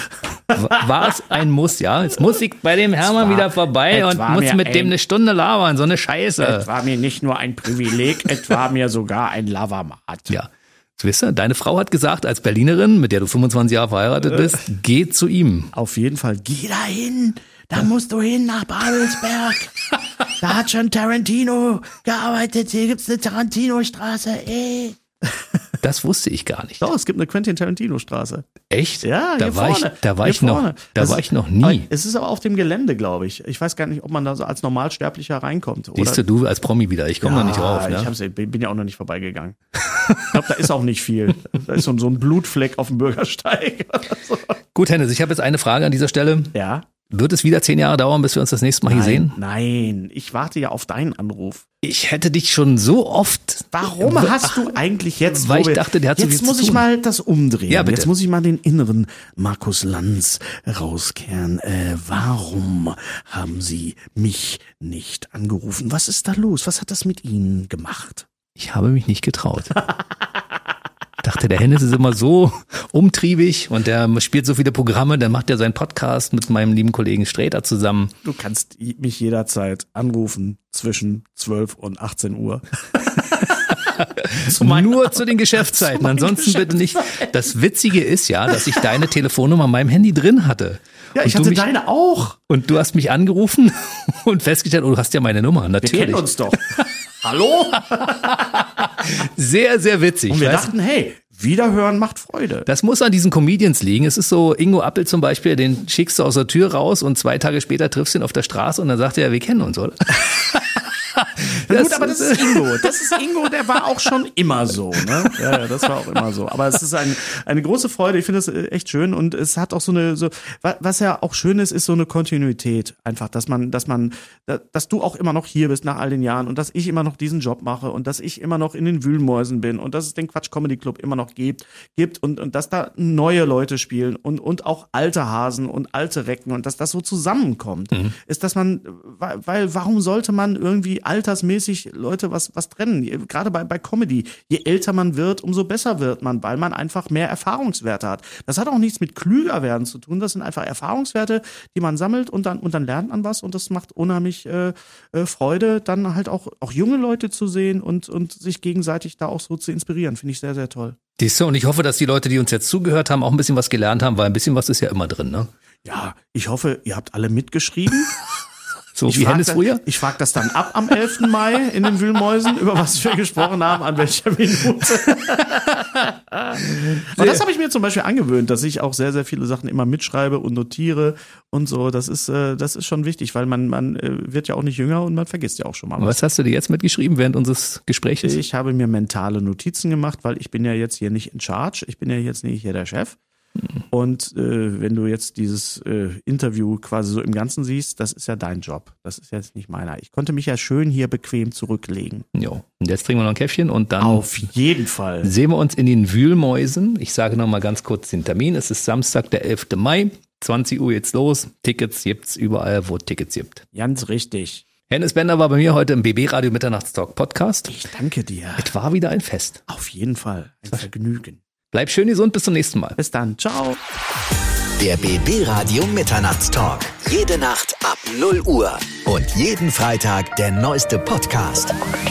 war es ein Muss, ja? Jetzt muss ich bei dem Hermann wieder vorbei und muss mit dem eine Stunde labern, so eine Scheiße. Es war mir nicht nur ein Privileg, es war mir sogar ein Lavamat. Ja. Wisst ihr, deine Frau hat gesagt, als Berlinerin, mit der du 25 Jahre verheiratet bist, geh zu ihm. Auf jeden Fall, geh da hin. Da musst du hin nach Babelsberg. Da hat schon Tarantino gearbeitet. Hier gibt's eine Tarantino-Straße. Das wusste ich gar nicht. Doch, es gibt eine Quentin Tarantino-Straße. Echt? Ja, da war ich noch nie. Es ist aber auf dem Gelände, glaube ich. Ich weiß gar nicht, ob man da so als Normalsterblicher reinkommt. Siehst du als Promi wieder. Ich komme da nicht rauf. Ne? Ich bin ja auch noch nicht vorbeigegangen. Ich glaube, da ist auch nicht viel. Da ist so ein Blutfleck auf dem Bürgersteig. So. Gut, Hennes, ich habe jetzt eine Frage an dieser Stelle. Ja? Wird es wieder 10 Jahre dauern, bis wir uns das nächste Mal hier sehen? Nein, ich warte ja auf deinen Anruf. Ich hätte dich schon so oft... Warum hast du eigentlich jetzt... Weil ich dachte, der hat so viel zu tun. Jetzt muss ich mal das umdrehen. Ja, bitte. Jetzt muss ich mal den inneren Markus Lanz rauskehren. Warum haben Sie mich nicht angerufen? Was ist da los? Was hat das mit Ihnen gemacht? Ich habe mich nicht getraut. Ich dachte, der Hennes ist immer so umtriebig und der spielt so viele Programme, dann macht er seinen Podcast mit meinem lieben Kollegen Sträter zusammen. Du kannst mich jederzeit anrufen zwischen 12 und 18 Uhr. Nur zu den Geschäftszeiten, ansonsten bitte nicht. Das Witzige ist ja, dass ich deine Telefonnummer in meinem Handy drin hatte. Ja, ich hatte deine auch. Und du hast mich angerufen und festgestellt, du hast ja meine Nummer, natürlich. Wir kennen uns doch. Hallo? Sehr, sehr witzig. Und wir dachten, hey, Wiederhören macht Freude. Das muss an diesen Comedians liegen. Es ist so, Ingo Appel zum Beispiel, den schickst du aus der Tür raus und 2 Tage später triffst du ihn auf der Straße und dann sagt er, wir kennen uns, oder? Na gut, aber das ist Ingo. Das ist Ingo, der war auch schon immer so. Ne? Ja, das war auch immer so. Aber es ist eine große Freude. Ich finde das echt schön und es hat auch was ja auch schön ist so eine Kontinuität. Einfach, dass du auch immer noch hier bist nach all den Jahren und dass ich immer noch diesen Job mache und dass ich immer noch in den Wühlmäusen bin und dass es den Quatsch Comedy Club immer noch gibt und dass da neue Leute spielen und auch alte Hasen und alte Recken und dass das so zusammenkommt. Ist, dass man, weil warum sollte man irgendwie altersmäßig Leute was trennen? Gerade bei Comedy. Je älter man wird, umso besser wird man, weil man einfach mehr Erfahrungswerte hat. Das hat auch nichts mit klüger werden zu tun. Das sind einfach Erfahrungswerte, die man sammelt und dann lernt man was und das macht unheimlich Freude, dann halt auch junge Leute zu sehen und sich gegenseitig da auch so zu inspirieren. Finde ich sehr, sehr toll. Siehst du, und ich hoffe, dass die Leute, die uns jetzt zugehört haben, auch ein bisschen was gelernt haben, weil ein bisschen was ist ja immer drin, ne? Ja, ich hoffe, ihr habt alle mitgeschrieben. So wie Hennes früher? Ich frage das dann ab am 11. Mai in den Wühlmäusen, über was wir gesprochen haben, an welcher Minute. Und das habe ich mir zum Beispiel angewöhnt, dass ich auch sehr, sehr viele Sachen immer mitschreibe und notiere und so. Das ist schon wichtig, weil man wird ja auch nicht jünger und man vergisst ja auch schon mal was. Was hast du dir jetzt mitgeschrieben während unseres Gesprächs? Ich habe mir mentale Notizen gemacht, weil ich bin ja jetzt hier nicht in charge. Ich bin ja jetzt nicht hier der Chef. Und wenn du jetzt dieses Interview quasi so im Ganzen siehst, das ist ja dein Job. Das ist jetzt nicht meiner. Ich konnte mich ja schön hier bequem zurücklegen. Jo. Und jetzt trinken wir noch ein Käffchen und dann auf jeden Fall sehen wir uns in den Wühlmäusen. Ich sage noch mal ganz kurz den Termin. Es ist Samstag, der 11. Mai, 20 Uhr jetzt los. Tickets gibt's überall, wo Tickets gibt. Ganz richtig. Hennes Bender war bei mir heute im BB Radio Mitternachtstalk Podcast. Ich danke dir. Es war wieder ein Fest. Auf jeden Fall. Ein Vergnügen. Bleib schön gesund, bis zum nächsten Mal. Bis dann, ciao. Der BB Radio Mitternachtstalk. Jede Nacht ab 0 Uhr. Und jeden Freitag der neueste Podcast.